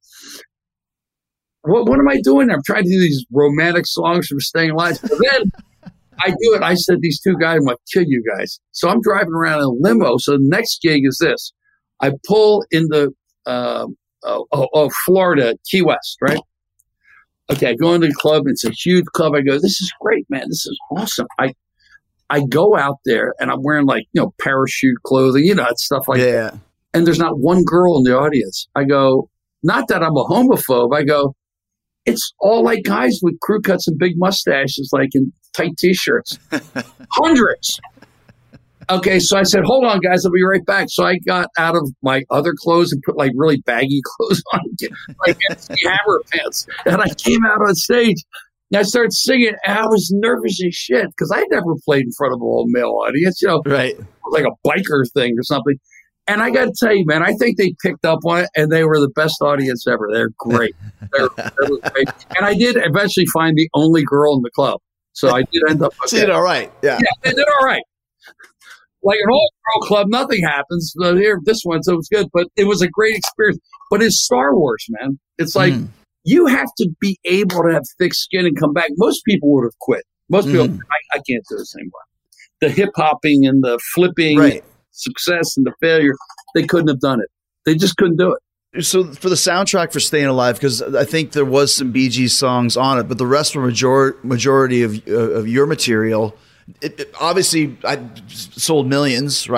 What, what am I doing? I'm trying to do these romantic songs from Staying Alive. But then I do it. I said, these two guys, I'm going to kill you guys. So I'm driving around in a limo. So the next gig is this. I pull into uh, uh, uh, Florida, Key West, right? Okay, I go into the club. It's a huge club. I go, this is great, man. This is awesome. I I go out there and I'm wearing like, you know, parachute clothing, you know, stuff like yeah. that. And there's not one girl in the audience. I go, not that I'm a homophobe. I go, it's all like guys with crew cuts and big mustaches, like in tight T-shirts. Hundreds. Okay, so I said, hold on, guys, I'll be right back. So I got out of my other clothes and put like really baggy clothes on, like hammer pants. And I came out on stage and I started singing. And I was nervous as shit because I never played in front of a whole male audience, you know, right? Like a biker thing or something. And I got to tell you, man, I think they picked up on it, and they were the best audience ever. They're great. They're, they're great. And I did eventually find the only girl in the club. So I did end up. Okay. Did all right. Yeah. Yeah, they did all right. Like an all-girl club, nothing happens. But here, this one, so it was good. But it was a great experience. But it's Star Wars, man. It's like mm. you have to be able to have thick skin and come back. Most people would have quit. Most people, mm. I, I can't do this anymore. The hip-hopping and the flipping. Right. Success and the failure, they couldn't have done it. They just couldn't do it. So for the soundtrack for Staying Alive, because I think there was some Bee Gees songs on it, but the rest were major- majority of uh, of your material. It, it, obviously, I sold millions, right?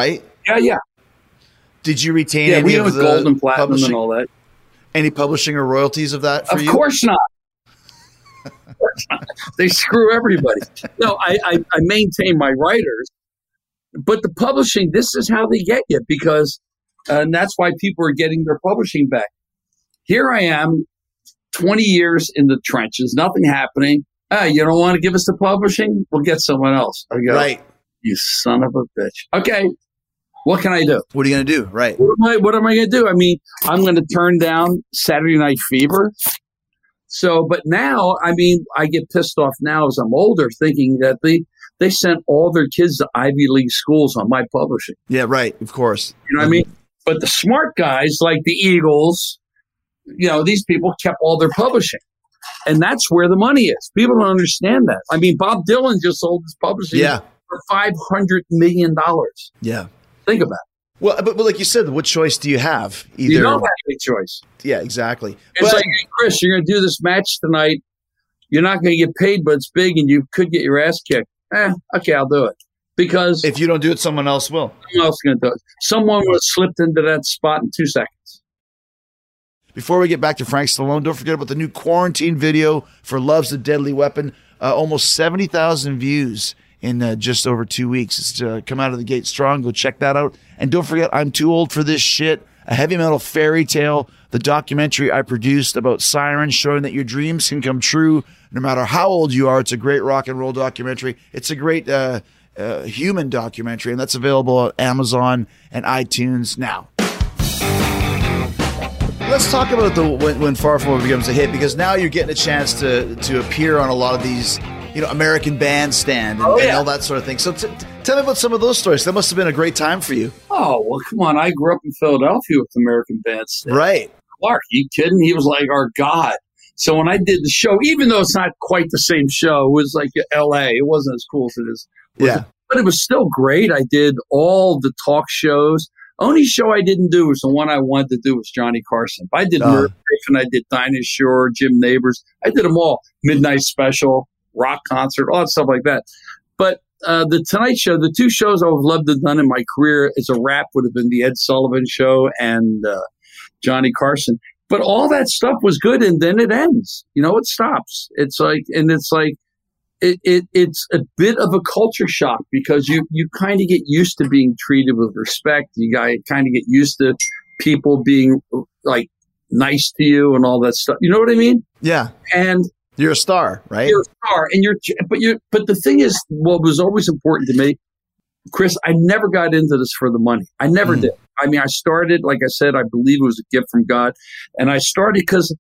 Yeah, yeah. Did you retain Yeah, any we of own the gold and platinum publishing, and all that. any publishing or royalties of that for Of you? course not. Of course not. They screw everybody. No, I, I, I maintain my writers, but the publishing, this is how they get you because, uh, and that's why people are getting their publishing back. Here I am, twenty years in the trenches, nothing happening. Ah, you don't want to give us the publishing? We'll get someone else. I go, Right. You son of a bitch. Okay, what can I do? What are you going to do? Right. What am I, what am I going to do? I mean, I'm going to turn down Saturday Night Fever. So, but now, I mean, I get pissed off now as I'm older thinking that they, they sent all their kids to Ivy League schools on my publishing. Yeah, right. Of course. You know what I mean? But the smart guys like the Eagles, you know, these people kept all their publishing. And that's where the money is. People don't understand that. I mean, Bob Dylan just sold his publishing Yeah. for five hundred million dollars. Yeah. Think about it. Well, but, but like you said, what choice do you have? Either, You don't have any choice. Yeah, exactly. It's But- like, hey, Chris, you're going to do this match tonight. You're not going to get paid, but it's big and you could get your ass kicked. Eh, okay, I'll do it. Because if you don't do it, someone else will. someone else is going to do it. Someone would have slipped into that spot in two seconds. Before we get back to Frank Stallone, don't forget about the new quarantine video for Love's a Deadly Weapon. Uh, almost seventy thousand views in uh, just over two weeks. It's uh, come out of the gate strong. Go check that out. And don't forget, I'm Too Old for This Shit, a heavy metal fairy tale, the documentary I produced about sirens, showing that your dreams can come true no matter how old you are. It's a great rock and roll documentary. It's a great uh, uh, human documentary, and that's available on Amazon and iTunes now. Let's talk about the when, when Far From Home becomes a hit, because now you're getting a chance to to appear on a lot of these, you know, American Bandstand and, Oh, yeah. and all that sort of thing. So t- t- tell me about some of those stories. That must have been a great time for you. Oh, well, come on. I grew up in Philadelphia with American Bandstand. Right. Clark, you kidding? He was like our god. So when I did the show, even though it's not quite the same show, it was like L A. It wasn't as cool as it is. Yeah. But it was still great. I did all the talk shows. Only show I didn't do was the one I wanted to do was Johnny Carson. I did Uh. Nerve Griffin, I did Dinah Shore, Jim Neighbors. I did them all. Midnight Special, rock concert, all that stuff like that. But uh, the Tonight Show, the two shows I would have loved to have done in my career as a rap would have been the Ed Sullivan Show and uh, Johnny Carson. But all that stuff was good, and then it ends. You know, it stops. It's like, and it's like, It, it it's a bit of a culture shock because you, you kind of get used to being treated with respect. You got kind of get used to people being like nice to you and all that stuff. You know what I mean? Yeah. And You're a star, right? you're a star, and you're but you but the thing is, what was always important to me, Chris, I never got into this for the money. I never Mm. did. I mean, I started, like I said, I believe it was a gift from God, and I started because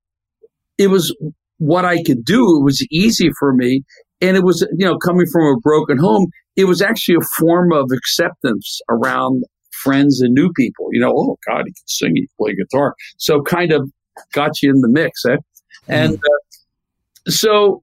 it was what I could do. It was easy for me. And it was, you know, coming from a broken home, it was actually a form of acceptance around friends and new people. You know, oh, God, he can sing, he can play guitar. So kind of got you in the mix. Eh? And uh, so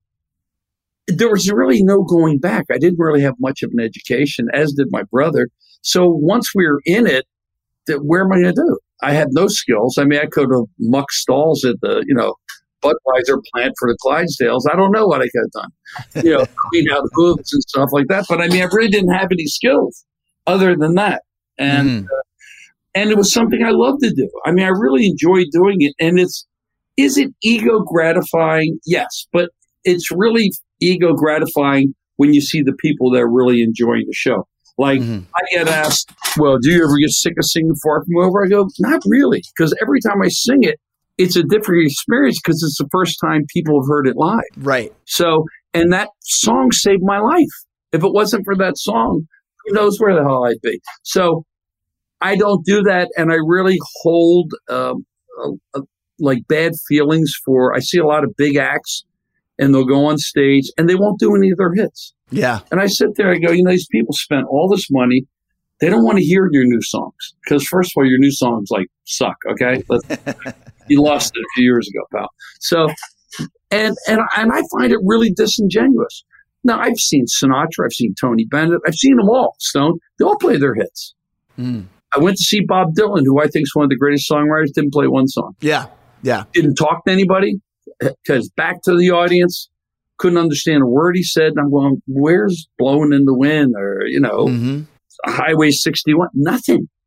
there was really no going back. I didn't really have much of an education, as did my brother. So once we were in it, that where am I going to do? I had no skills. I mean, I could have mucked stalls at the, you know, Budweiser plant for the Clydesdales. I don't know what I could have done. You know, clean out hooves and stuff like that. But I mean, I really didn't have any skills other than that. And Mm. uh, and it was something I loved to do. I mean, I really enjoyed doing it. And it's, is it ego gratifying? Yes. But it's really ego gratifying when you see the people that are really enjoying the show. Like, Mhm. I get asked, well, do you ever get sick of singing Far From Over? I go, not really. Because every time I sing it, it's a different experience because it's the first time people have heard it live. Right. So, and that song saved my life. If it wasn't for that song, who knows where the hell I'd be. So I don't do that. And I really hold um, a, a, like bad feelings for, I see a lot of big acts and they'll go on stage and they won't do any of their hits. Yeah. And I sit there, I go, you know, these people spent all this money. They don't want to hear your new songs because, first of all, your new songs like suck. Okay. You lost it a few years ago, pal. So, and, and, and I find it really disingenuous. Now, I've seen Sinatra, I've seen Tony Bennett, I've seen them all, Stone. They all play their hits. Mm. I went to see Bob Dylan, who I think is one of the greatest songwriters, didn't play one song. Yeah. Yeah. Didn't talk to anybody, because back to the audience, couldn't understand a word he said. And I'm going, where's Blowing in the Wind or, you know, Mm-hmm. Highway sixty-one? Nothing.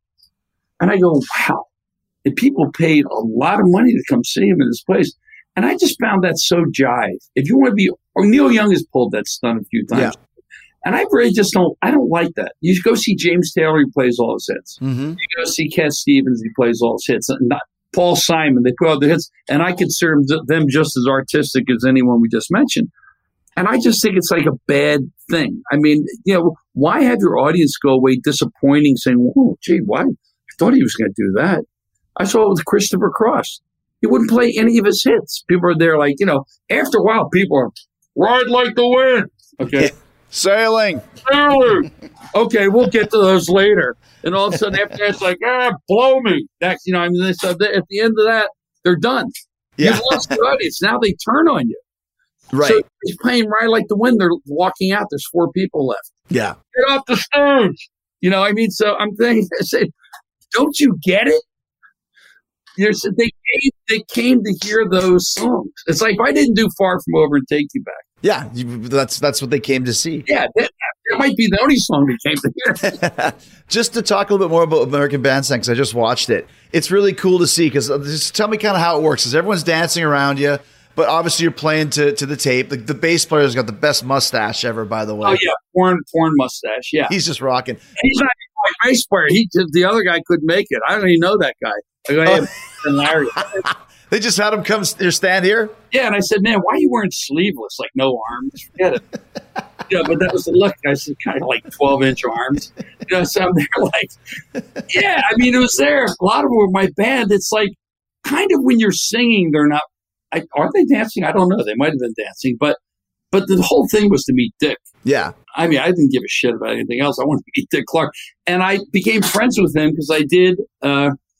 And I go, wow. And people paid a lot of money to come see him in this place. And I just found that so jive. If you want to be, or Neil Young has pulled that stunt a few times. Yeah. And I really just don't, I don't like that. You go see James Taylor, he plays all his hits. Mm-hmm. You go see Cat Stevens, he plays all his hits. Not Paul Simon, they play all the hits. And I consider them just as artistic as anyone we just mentioned. And I just think it's like a bad thing. I mean, you know, why have your audience go away disappointing saying, oh, gee, why? I thought he was going to do that. I saw it with Christopher Cross. He wouldn't play any of his hits. People are there like, you know, after a while, people are, ride like the wind. Okay. Sailing. Sailing. Okay, we'll get to those later. And all of a sudden, after that, it's like, ah, blow me. That's, you know, I mean, so at the end of that, they're done. Yeah. You've lost your audience. Now they turn on you. Right. So he's playing Ride Like the Wind. They're walking out. There's four people left. Yeah. Get off the stage. You know, I mean, so I'm thinking, I said, don't you get it? There's, they came, they came to hear those songs. It's like if I didn't do Far From Over and Take You Back. Yeah, you, that's that's what they came to see. Yeah, that, that might be the only song they came to hear. Just to talk a little bit more about American Bandstand, because I just watched it. It's really cool to see, because just tell me kind of how it works. Because everyone's dancing around you, but obviously you're playing to, to the tape. The, the bass player's got the best mustache ever, by the way. Oh, yeah, porn, porn mustache, yeah. He's just rocking. He's not even my bass player. He, the other guy couldn't make it. I don't even know that guy. I go, hey, oh. Larry. They just had him come stand here? Yeah, and I said, man, why are you wearing sleeveless? Like, no arms? Forget it. Yeah, but that was the look. I said, kind of like twelve-inch arms. You know, so I'm there like, yeah, I mean, it was there. A lot of them were my band. It's like, kind of when you're singing, they're not, I, are they dancing? I don't know. They might have been dancing. But but the whole thing was to meet Dick. Yeah. I mean, I didn't give a shit about anything else. I wanted to meet Dick Clark. And I became friends with him because I did uh, –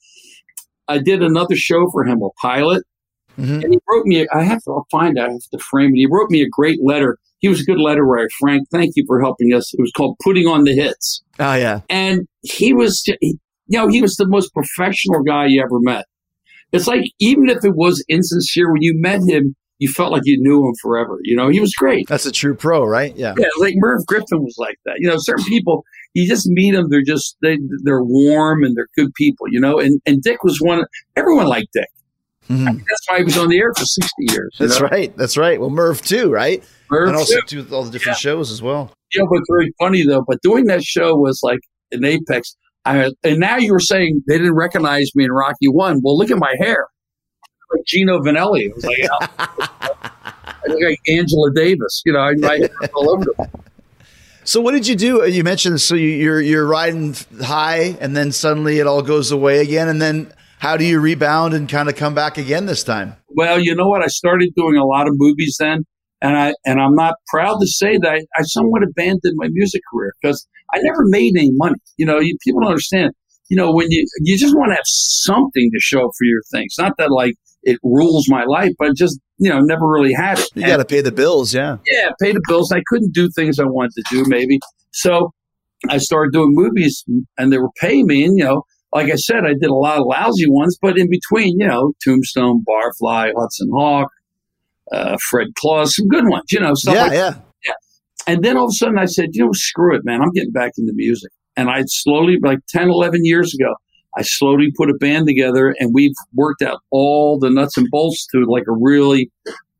I did another show for him, a pilot, mm-hmm. and he wrote me, I have to I'll find it, I have to frame it. He wrote me a great letter. He was a good letter writer. Frank, thank you for helping us. It was called Putting on the Hits. Oh, yeah. And he was, you know, he was the most professional guy you ever met. It's like, even if it was insincere, when you met him, you felt like you knew him forever. You know, he was great. That's a true pro, right? Yeah. Yeah, like Merv Griffin was like that. You know, certain people, you just meet them, they're just, they, they're warm and they're good people, you know? And and Dick was one, everyone liked Dick. Mm-hmm. I mean, that's why he was on the air for sixty years. That's know? right. That's right. Well, Merv too, right? Merv and also too. do all the different yeah. shows as well. Yeah, but very funny though. But doing that show was like an apex. I, and now you were saying they didn't recognize me in Rocky One. Well, look at my hair. Like Gino Vanelli. It was like, you know, I look like Angela Davis. You know, I, my hair all over the place. So what did you do? You mentioned so you, you're you're riding high, and then suddenly it all goes away again, and then how do you rebound and kind of come back again this time? Well, you know what? I started doing a lot of movies then, and I and I'm not proud to say that I, I somewhat abandoned my music career because I never made any money. You know, you, people don't understand. You know, when you you just want to have something to show for your things, not that like it rules my life, but just, you know, never really had it. You got to pay the bills, yeah. Yeah, pay the bills. I couldn't do things I wanted to do, maybe. So I started doing movies, and they were paying me. And, you know, like I said, I did a lot of lousy ones, but in between, you know, Tombstone, Barfly, Hudson Hawk, uh, Fred Claus, some good ones, you know. Stuff yeah, like yeah. That. Yeah. And then all of a sudden I said, you know, screw it, man. I'm getting back into music. And I slowly, like ten, eleven years ago, I slowly put a band together, and we've worked out all the nuts and bolts to like a really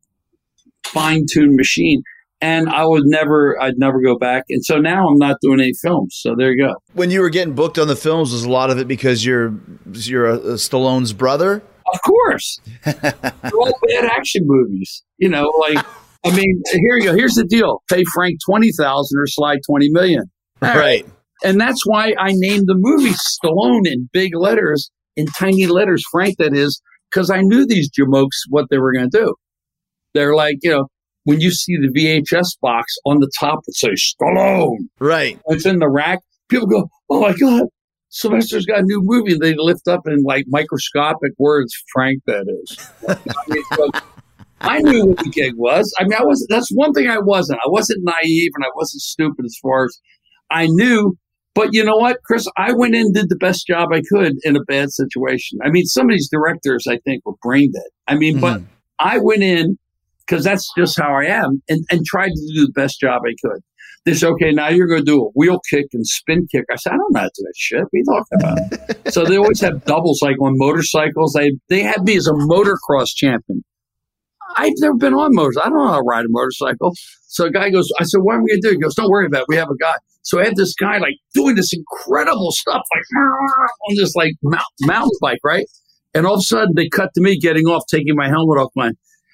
fine-tuned machine. And I would never, I'd never go back. And so now I'm not doing any films. So there you go. When you were getting booked on the films, was a lot of it because you're you're a, a Stallone's brother? Of course. They're all bad action movies. You know, like, I mean, here you go. Here's the deal. Pay Frank twenty thousand dollars or slide twenty million dollars. All right. And that's why I named the movie Stallone in big letters, in tiny letters, Frank, that is, because I knew these jamokes what they were going to do. They're like, you know, when you see the V H S box on the top, it says Stallone. Right. It's in the rack. People go, oh, my God, Sylvester's got a new movie. And they lift up in like microscopic words, Frank, that is. I mean, so I knew what the gig was. I mean, I was, that's one thing I wasn't. I wasn't naive and I wasn't stupid as far as I knew. But you know what, Chris? I went in and did the best job I could in a bad situation. I mean, some of these directors, I think, were brain dead. I mean, mm-hmm. but I went in because that's just how I am and, and tried to do the best job I could. They said, okay, now you're going to do a wheel kick and spin kick. I said, I don't know how to do that shit. What are you talking about? So they always have doubles, like on motorcycles. They they had me as a motocross champion. I've never been on motors. I don't know how to ride a motorcycle. So a guy goes, I said, what are we going to do? He goes, don't worry about it. We have a guy. So I had this guy like doing this incredible stuff, like on this like mount, mountain bike, right? And all of a sudden they cut to me getting off, taking my helmet off, going,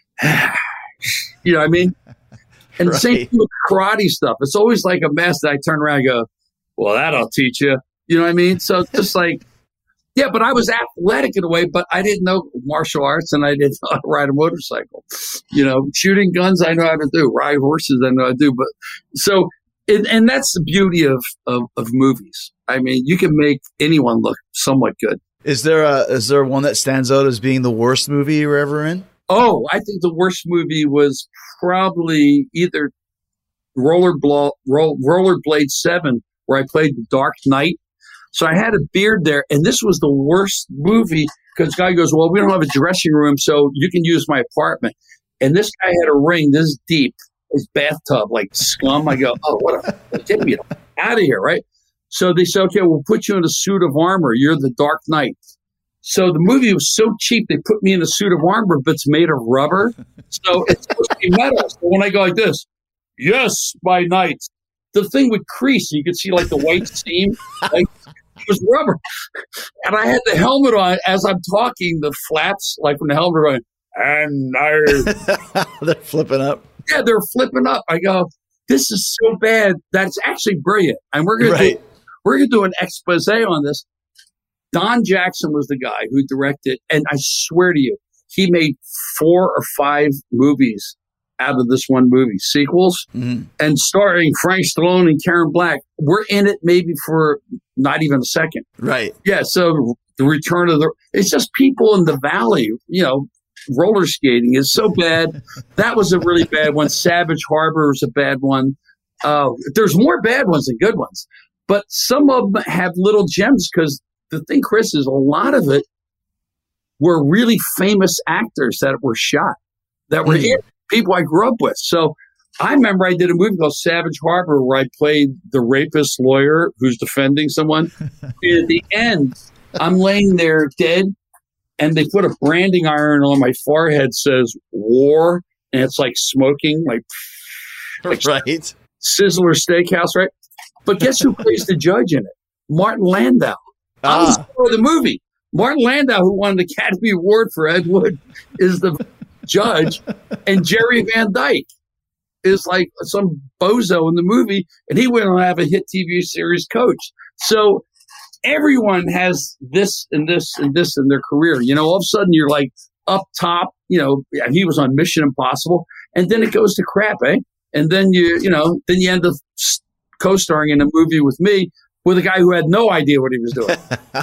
you know what I mean? And right. Same thing with karate stuff. It's always like a mess that I turn around and go, well, that'll teach you. You know what I mean? So it's just like, yeah, but I was athletic in a way, but I didn't know martial arts and I didn't know how to ride a motorcycle. You know, shooting guns, I know how to do. Ride horses, I know how to do. But so, and, and that's the beauty of, of, of movies. I mean, you can make anyone look somewhat good. Is there a, is there one that stands out as being the worst movie you were ever in? Oh, I think the worst movie was probably either Rollerball, Roll, Rollerblade seven, where I played the Dark Knight. So I had a beard there, and this was the worst movie because the guy goes, well, we don't have a dressing room, so you can use my apartment. And this guy had a ring this deep, his bathtub, like scum. I go, oh, what a, get me out of here, right? So they said, okay, we'll put you in a suit of armor. You're the Dark Knight. So the movie was so cheap, they put me in a suit of armor, but it's made of rubber. So it's supposed to be metal. So when I go like this, yes, by night, the thing would crease. You could see like the white seam. Like, it was rubber. And I had the helmet on as I'm talking, the flaps, like from the helmet going, and I. They're flipping up. Yeah, they're flipping up. I go, this is so bad. That's actually brilliant. And we're going right. to we're gonna do an expose on this. Don Jackson was the guy who directed, and I swear to you, he made four or five movies out of this one movie, sequels, mm-hmm. and starring Frank Stallone and Karen Black. We're in it maybe for not even a second. Right. Yeah, so the return of the, it's just people in the valley, you know, roller skating is so bad. That was a really bad one. Savage Harbor was a bad one. Uh, there's more bad ones than good ones. But some of them have little gems because the thing, Chris, is a lot of it were really famous actors that were shot, that were mm. in. People I grew up with. So I remember I did a movie called Savage Harbor where I played the rapist lawyer who's defending someone. And at the end, I'm laying there dead, and they put a branding iron on my forehead says war, and it's like smoking, like, like right. Sizzler Steakhouse, right? But guess who plays the judge in it? Martin Landau. Ah. I was part of the movie. Martin Landau, who won the Academy Award for Ed Wood, is the judge, and Jerry Van Dyke is like some bozo in the movie, and he went on to have a hit T V series coach. So everyone has this and this and this in their career. You know, all of a sudden you're like up top, you know, he was on Mission Impossible, and then it goes to crap, eh? And then you, you know, then you end up co-starring in a movie with me with a guy who had no idea what he was doing.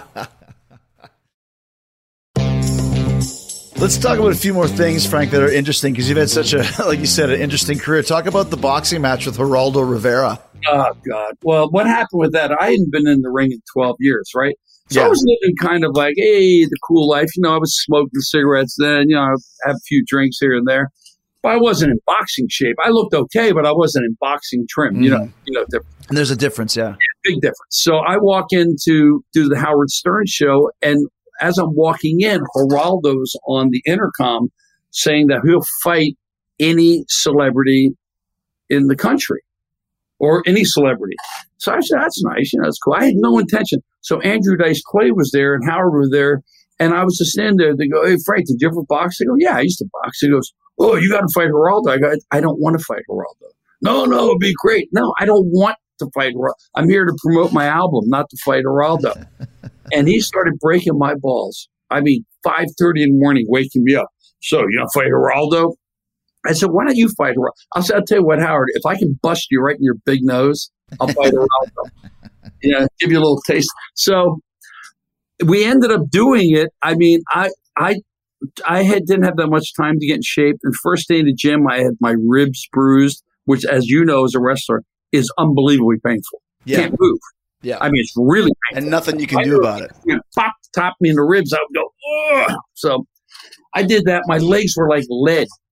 Let's talk about a few more things, Frank, that are interesting because you've had such a, like you said, an interesting career. Talk about the boxing match with Geraldo Rivera. Oh, God. Well, what happened with that? I hadn't been in the ring in twelve years, right? So yeah. I was living kind of like, hey, the cool life. You know, I was smoking cigarettes then, you know, I have a few drinks here and there. But I wasn't in boxing shape. I looked okay, but I wasn't in boxing trim. Mm. You know, you know, difference. And there's a difference, yeah. yeah. Big difference. So I walk in to do the Howard Stern show, and as I'm walking in, Geraldo's on the intercom saying that he'll fight any celebrity in the country or any celebrity. So I said, that's nice. You know, that's cool. I had no intention. So Andrew Dice Clay was there and Howard was there. And I was just standing there. They go, hey, Frank, did you ever box? I go, yeah, I used to box. He goes, oh, you got to fight Geraldo. I go, I don't want to fight Geraldo. No, no, it'd be great. No, I don't want to fight Geraldo. I'm here to promote my album, not to fight Geraldo. And he started breaking my balls. I mean, five thirty in the morning, waking me up. So, you know, fight Geraldo? I said, why don't you fight Geraldo? I said, I'll tell you what, Howard, if I can bust you right in your big nose, I'll fight Geraldo. You know, give you a little taste. So we ended up doing it. I mean, I I I had didn't have that much time to get in shape. And first day in the gym, I had my ribs bruised, which, as you know, as a wrestler, is unbelievably painful. Yeah. Can't move. Yeah. I mean, it's really painful. And nothing you can I do about it. You know, pop, top me in the ribs. I would go, ugh. So I did that. My legs were like lead.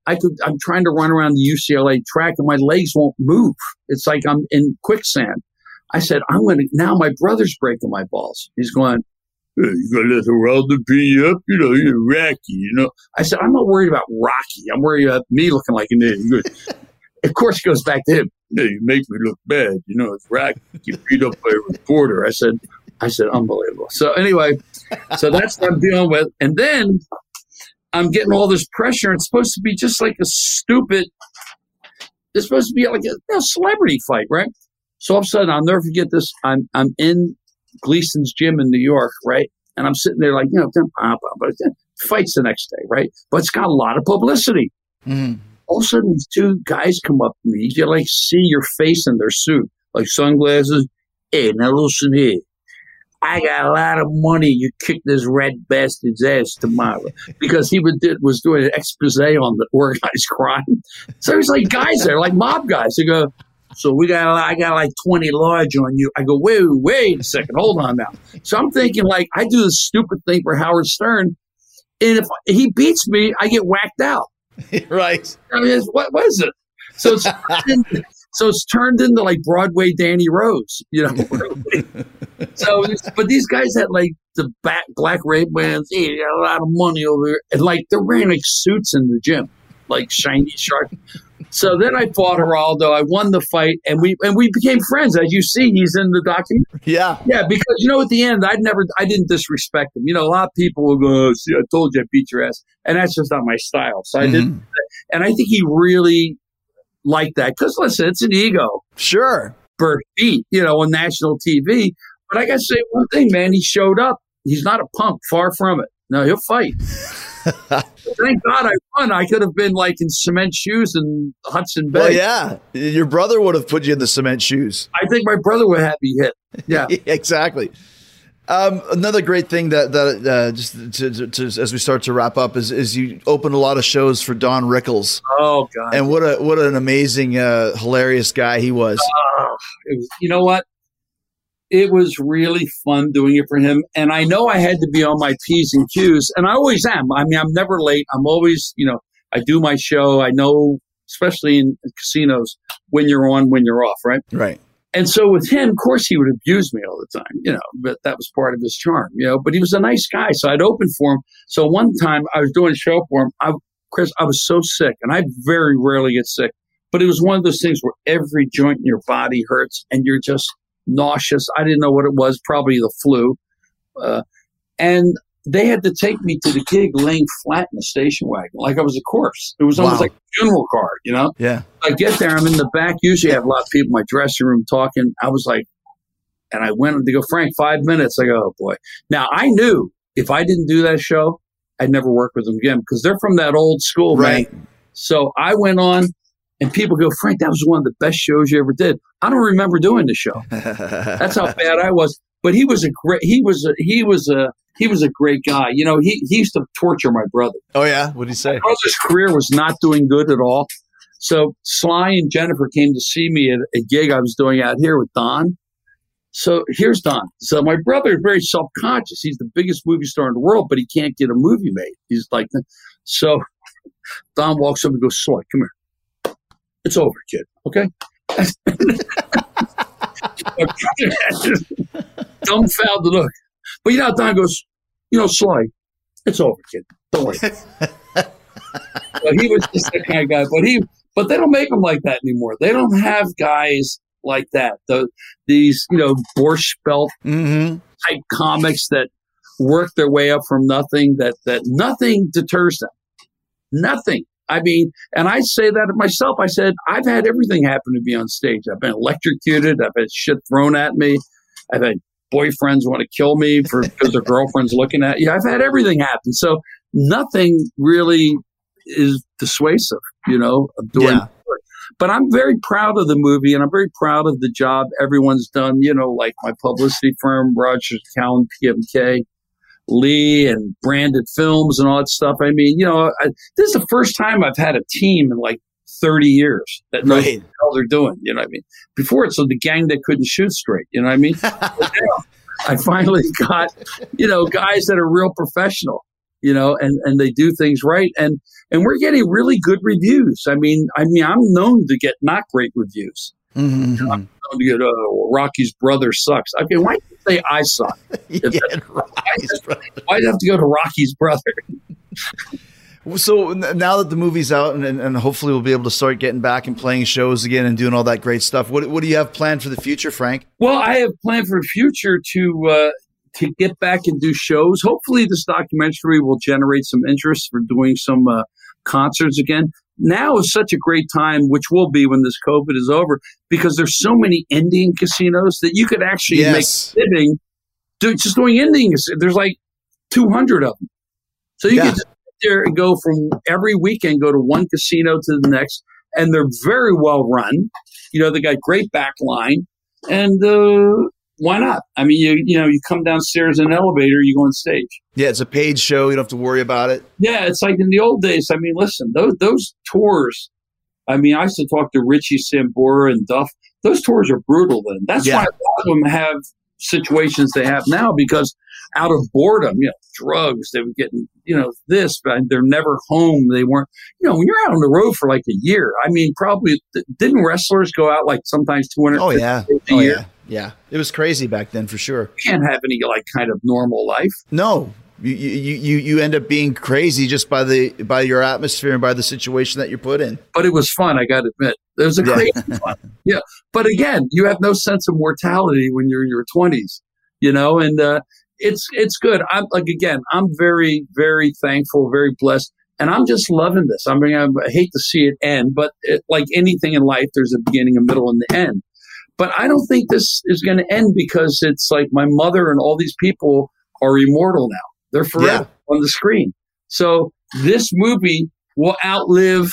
I could, I'm trying to run around the U C L A track and my legs won't move. It's like I'm in quicksand. I said, I'm going to, now my brother's breaking my balls. He's going, hey, you got to let Geraldo beat you up, you know, you're Rocky, you know. I said, I'm not worried about Rocky. I'm worried about me looking like an idiot. Of course, it goes back to him. No, you make me look bad. You know, it's Rocky. You beat up by a reporter. I said, I said, unbelievable. So anyway, so that's what I'm dealing with. And then I'm getting all this pressure. It's supposed to be just like a stupid, it's supposed to be like a you know, celebrity fight, right? So all of a sudden, I'll never forget this. I'm I'm in Gleason's gym in New York, right? And I'm sitting there like, you know, but fights the next day, right? But it's got a lot of publicity. Mm-hmm. All of a sudden, these two guys come up to me. You can like see your face in their suit, like sunglasses. Hey, now listen here. I got a lot of money. You kick this red bastard's ass tomorrow because he would, did, was doing an expose on the organized crime. So he's like guys there, like mob guys. They go, so we got, I got like twenty large on you. I go, wait, wait a second. Hold on now. So I'm thinking like I do this stupid thing for Howard Stern. And if he beats me, I get whacked out. Right. I mean, what was it? So it's, into, so it's turned into like Broadway Danny Rose, you know? So, but these guys had like the back, black Ray-Bans, hey, got a lot of money over here. And like they're wearing like suits in the gym, like shiny sharp. So then I fought Geraldo. I won the fight, and we and we became friends. As you see, he's in the documentary. Yeah, yeah. Because you know, at the end, I'd never, I didn't disrespect him. You know, a lot of people will go, oh, "See, I told you I beat your ass," and that's just not my style. So I mm-hmm. didn't. And I think he really liked that because listen, it's an ego. Sure, Bert beat you know on national T V. But I got to say one thing, man. He showed up. He's not a punk. Far from it. No, he'll fight. Thank God I won. I could have been like in cement shoes in Hudson Bay. Well, yeah. Your brother would have put you in the cement shoes. I think my brother would have me hit. Yeah, exactly. Um, another great thing that that uh, just to, to, to, as we start to wrap up is is you open a lot of shows for Don Rickles. Oh God! And what a what an amazing, uh, hilarious guy he was. Uh, it was. You know what? It was really fun doing it for him. And I know I had to be on my P's and Q's, and I always am. I mean, I'm never late. I'm always, you know, I do my show. I know, especially in casinos, when you're on, when you're off, right? Right. And so with him, of course, he would abuse me all the time, you know, but that was part of his charm, you know, but he was a nice guy. So I'd open for him. So one time I was doing a show for him. I, Chris, I was so sick, and I very rarely get sick, but it was one of those things where every joint in your body hurts and you're just nauseous. I didn't know what it was, probably the flu. Uh, and they had to take me to the gig laying flat in the station wagon, like I was a corpse. It was almost wow. like a funeral card, you know? Yeah. I get there, I'm in the back. Usually I have a lot of people in my dressing room talking. I was like, and I went to go, Frank, five minutes. I go, oh boy. Now I knew if I didn't do that show, I'd never work with them again because they're from that old school, right? Man. So I went on. And people go, Frank, that was one of the best shows you ever did. I don't remember doing the show. That's how bad I was. But he was a great. He was a. He was a. He was a great guy. You know, he he used to torture my brother. Oh yeah, what did he say? My brother's career was not doing good at all. So Sly and Jennifer came to see me at a gig I was doing out here with Don. So here's Don. So my brother is very self-conscious. He's the biggest movie star in the world, but he can't get a movie made. He's like, so Don walks up and goes, Sly, come here. It's over, kid. Okay. Dumbfounded look. But you know, Don goes, you know, Sly, it's over, kid. Don't worry. So he was just that kind of guy. But he, but they don't make them like that anymore. They don't have guys like that. The these, you know, Borscht Belt mm-hmm. type comics that work their way up from nothing. That that nothing deters them. Nothing. I mean, and I say that of myself. I said, I've had everything happen to me on stage. I've been electrocuted. I've had shit thrown at me. I've had boyfriends want to kill me for because their girlfriend's looking at you. I've had everything happen. So nothing really is dissuasive, you know, of doing yeah. work. But I'm very proud of the movie, and I'm very proud of the job everyone's done, you know, like my publicity firm, Rogers Cowan, P M K. Lee and Branded Films and all that stuff. I mean, you know, I, this is the first time I've had a team in like thirty years that knows right. what the hell they're doing. You know what I mean? Before it's so the gang that couldn't shoot straight. You know what I mean? But now I finally got, you know, guys that are real professional. you know, and, and they do things right. And, and we're getting really good reviews. I mean, I mean, I'm known to get not great reviews. Mm-hmm. You know, I'm known to get, uh, Rocky's brother sucks. Okay. Why do you say I suck? yeah, Rocky's brother. Why do you have to go to Rocky's brother? So now that the movie's out and, and hopefully we'll be able to start getting back and playing shows again and doing all that great stuff, what, what do you have planned for the future, Frank? Well, I have planned for the future to uh, to get back and do shows. Hopefully this documentary will generate some interest for doing some uh, concerts again. Now is such a great time, which will be when this COVID is over, because there's so many Indian casinos that you could actually yes. make a living do, just doing Indian. There's like two hundred of them. So you yeah. could there and go from every weekend, go to one casino to the next, and they're very well run. You know, they got great back line, and uh, why not? I mean, you you know, you come downstairs in an elevator, you go on stage. Yeah, it's a paid show. You don't have to worry about it. Yeah, it's like in the old days. I mean, listen, those those tours. I mean, I used to talk to Richie Sambora and Duff. Those tours are brutal then. That's yeah. why a lot of them have situations they have now, because out of boredom, you know, drugs, they were getting, you know, this, but they're never home. They weren't, you know, when you're out on the road for like a year, I mean, probably didn't wrestlers go out like sometimes two hundred oh yeah a oh year? yeah yeah it was crazy back then for sure. You can't have any like kind of normal life. No, you you you you end up being crazy just by the by your atmosphere and by the situation that you're put in. But it was fun, I got to admit. It was a yeah. crazy fun. Yeah, but again, you have no sense of mortality when you're in your twenties, you know, and uh, it's it's good. I'm like again, I'm very very thankful, very blessed, and I'm just loving this. I mean, I hate to see it end, but it, like anything in life, there's a beginning, a middle, and the end. But I don't think this is going to end, because it's like my mother and all these people are immortal now. They're forever yeah. on the screen. So this movie will outlive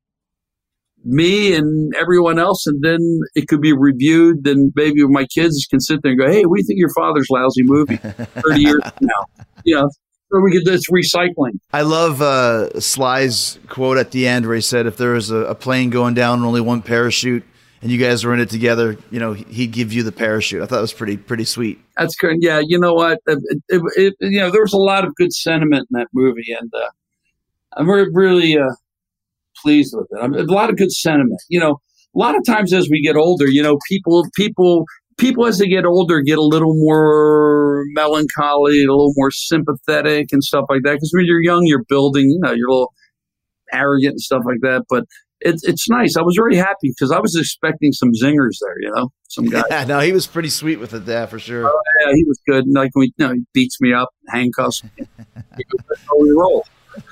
me and everyone else, and then it could be reviewed. Then maybe my kids can sit there and go, "Hey, what do you think of your father's lousy movie thirty years from now?" You know, so we get this recycling. I love uh, Sly's quote at the end where he said, "If there was a, a plane going down and only one parachute, and you guys were in it together, you know, he'd give you the parachute." I thought it was pretty pretty sweet. That's good. Yeah, you know what? It, it, it, you know, there was a lot of good sentiment in that movie, and uh, I'm really, really uh, pleased with it. I mean, a lot of good sentiment. You know, a lot of times as we get older, you know, people, people, people as they get older get a little more melancholy, a little more sympathetic and stuff like that. Because when you're young, you're building, you know, you're a little arrogant and stuff like that. But it, it's nice. I was very happy because I was expecting some zingers there, you know, some guy. Yeah, no, he was pretty sweet with it there for sure. Oh, yeah, he was good. Like, we, you know, he beats me up, handcuffs me. That's how we roll.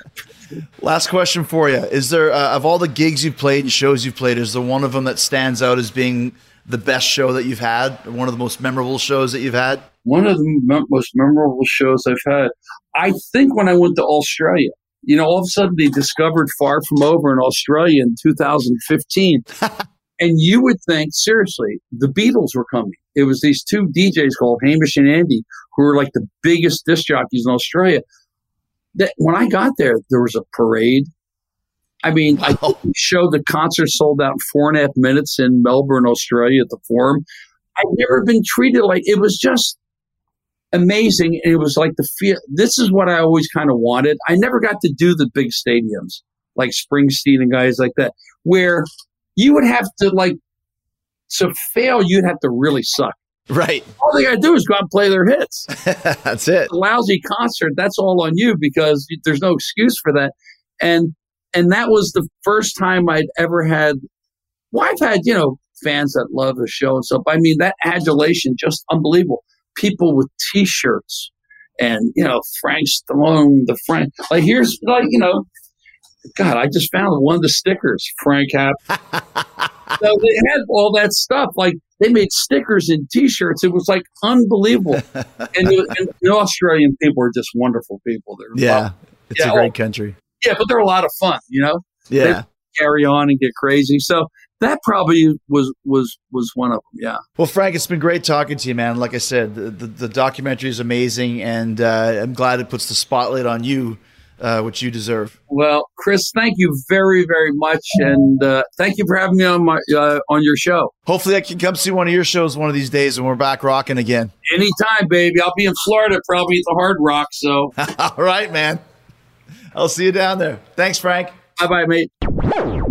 Last question for you. Is there, uh, of all the gigs you've played and shows you've played, is there one of them that stands out as being the best show that you've had, or one of the most memorable shows that you've had? One of the me- most memorable shows I've had, I think when I went to Australia. You know, all of a sudden they discovered Far From Over in Australia in two thousand fifteen. And you would think, seriously, the Beatles were coming. It was these two D Js called Hamish and Andy, who were like the biggest disc jockeys in Australia. That when I got there, there was a parade. I mean, wow. I showed the concert sold out in four and a half minutes in Melbourne, Australia at the Forum. I'd never been treated like, it was just amazing. And it was like the feel. This is what I always kind of wanted. I never got to do the big stadiums like Springsteen and guys like that, where you would have to like, to fail, you'd have to really suck. Right. All they got to do is go out and play their hits. That's it. A lousy concert, that's all on you, because there's no excuse for that. And and that was the first time I'd ever had, well, I've had, you know, fans that love the show and stuff. I mean, that adulation, just unbelievable. People with T-shirts and, you know, Frank Stallone, the Frank, like here's like, you know, God, I just found one of the stickers, Frank Happ. So they had all that stuff. Like they made stickers and T-shirts. It was like unbelievable. And, it, and the Australian people are just wonderful people. They're yeah, fun. it's yeah, a great oh, country. Yeah, but they're a lot of fun, you know? Yeah. They carry on and get crazy. So that probably was was was one of them, yeah. Well, Frank, it's been great talking to you, man. Like I said, the, the, the documentary is amazing, and uh, I'm glad it puts the spotlight on you, uh, which you deserve. Well, Chris, thank you very, very much, and uh, thank you for having me on my uh, on your show. Hopefully I can come see one of your shows one of these days when we're back rocking again. Anytime, baby. I'll be in Florida, probably at the Hard Rock, so. All right, man. I'll see you down there. Thanks, Frank. Bye bye, mate.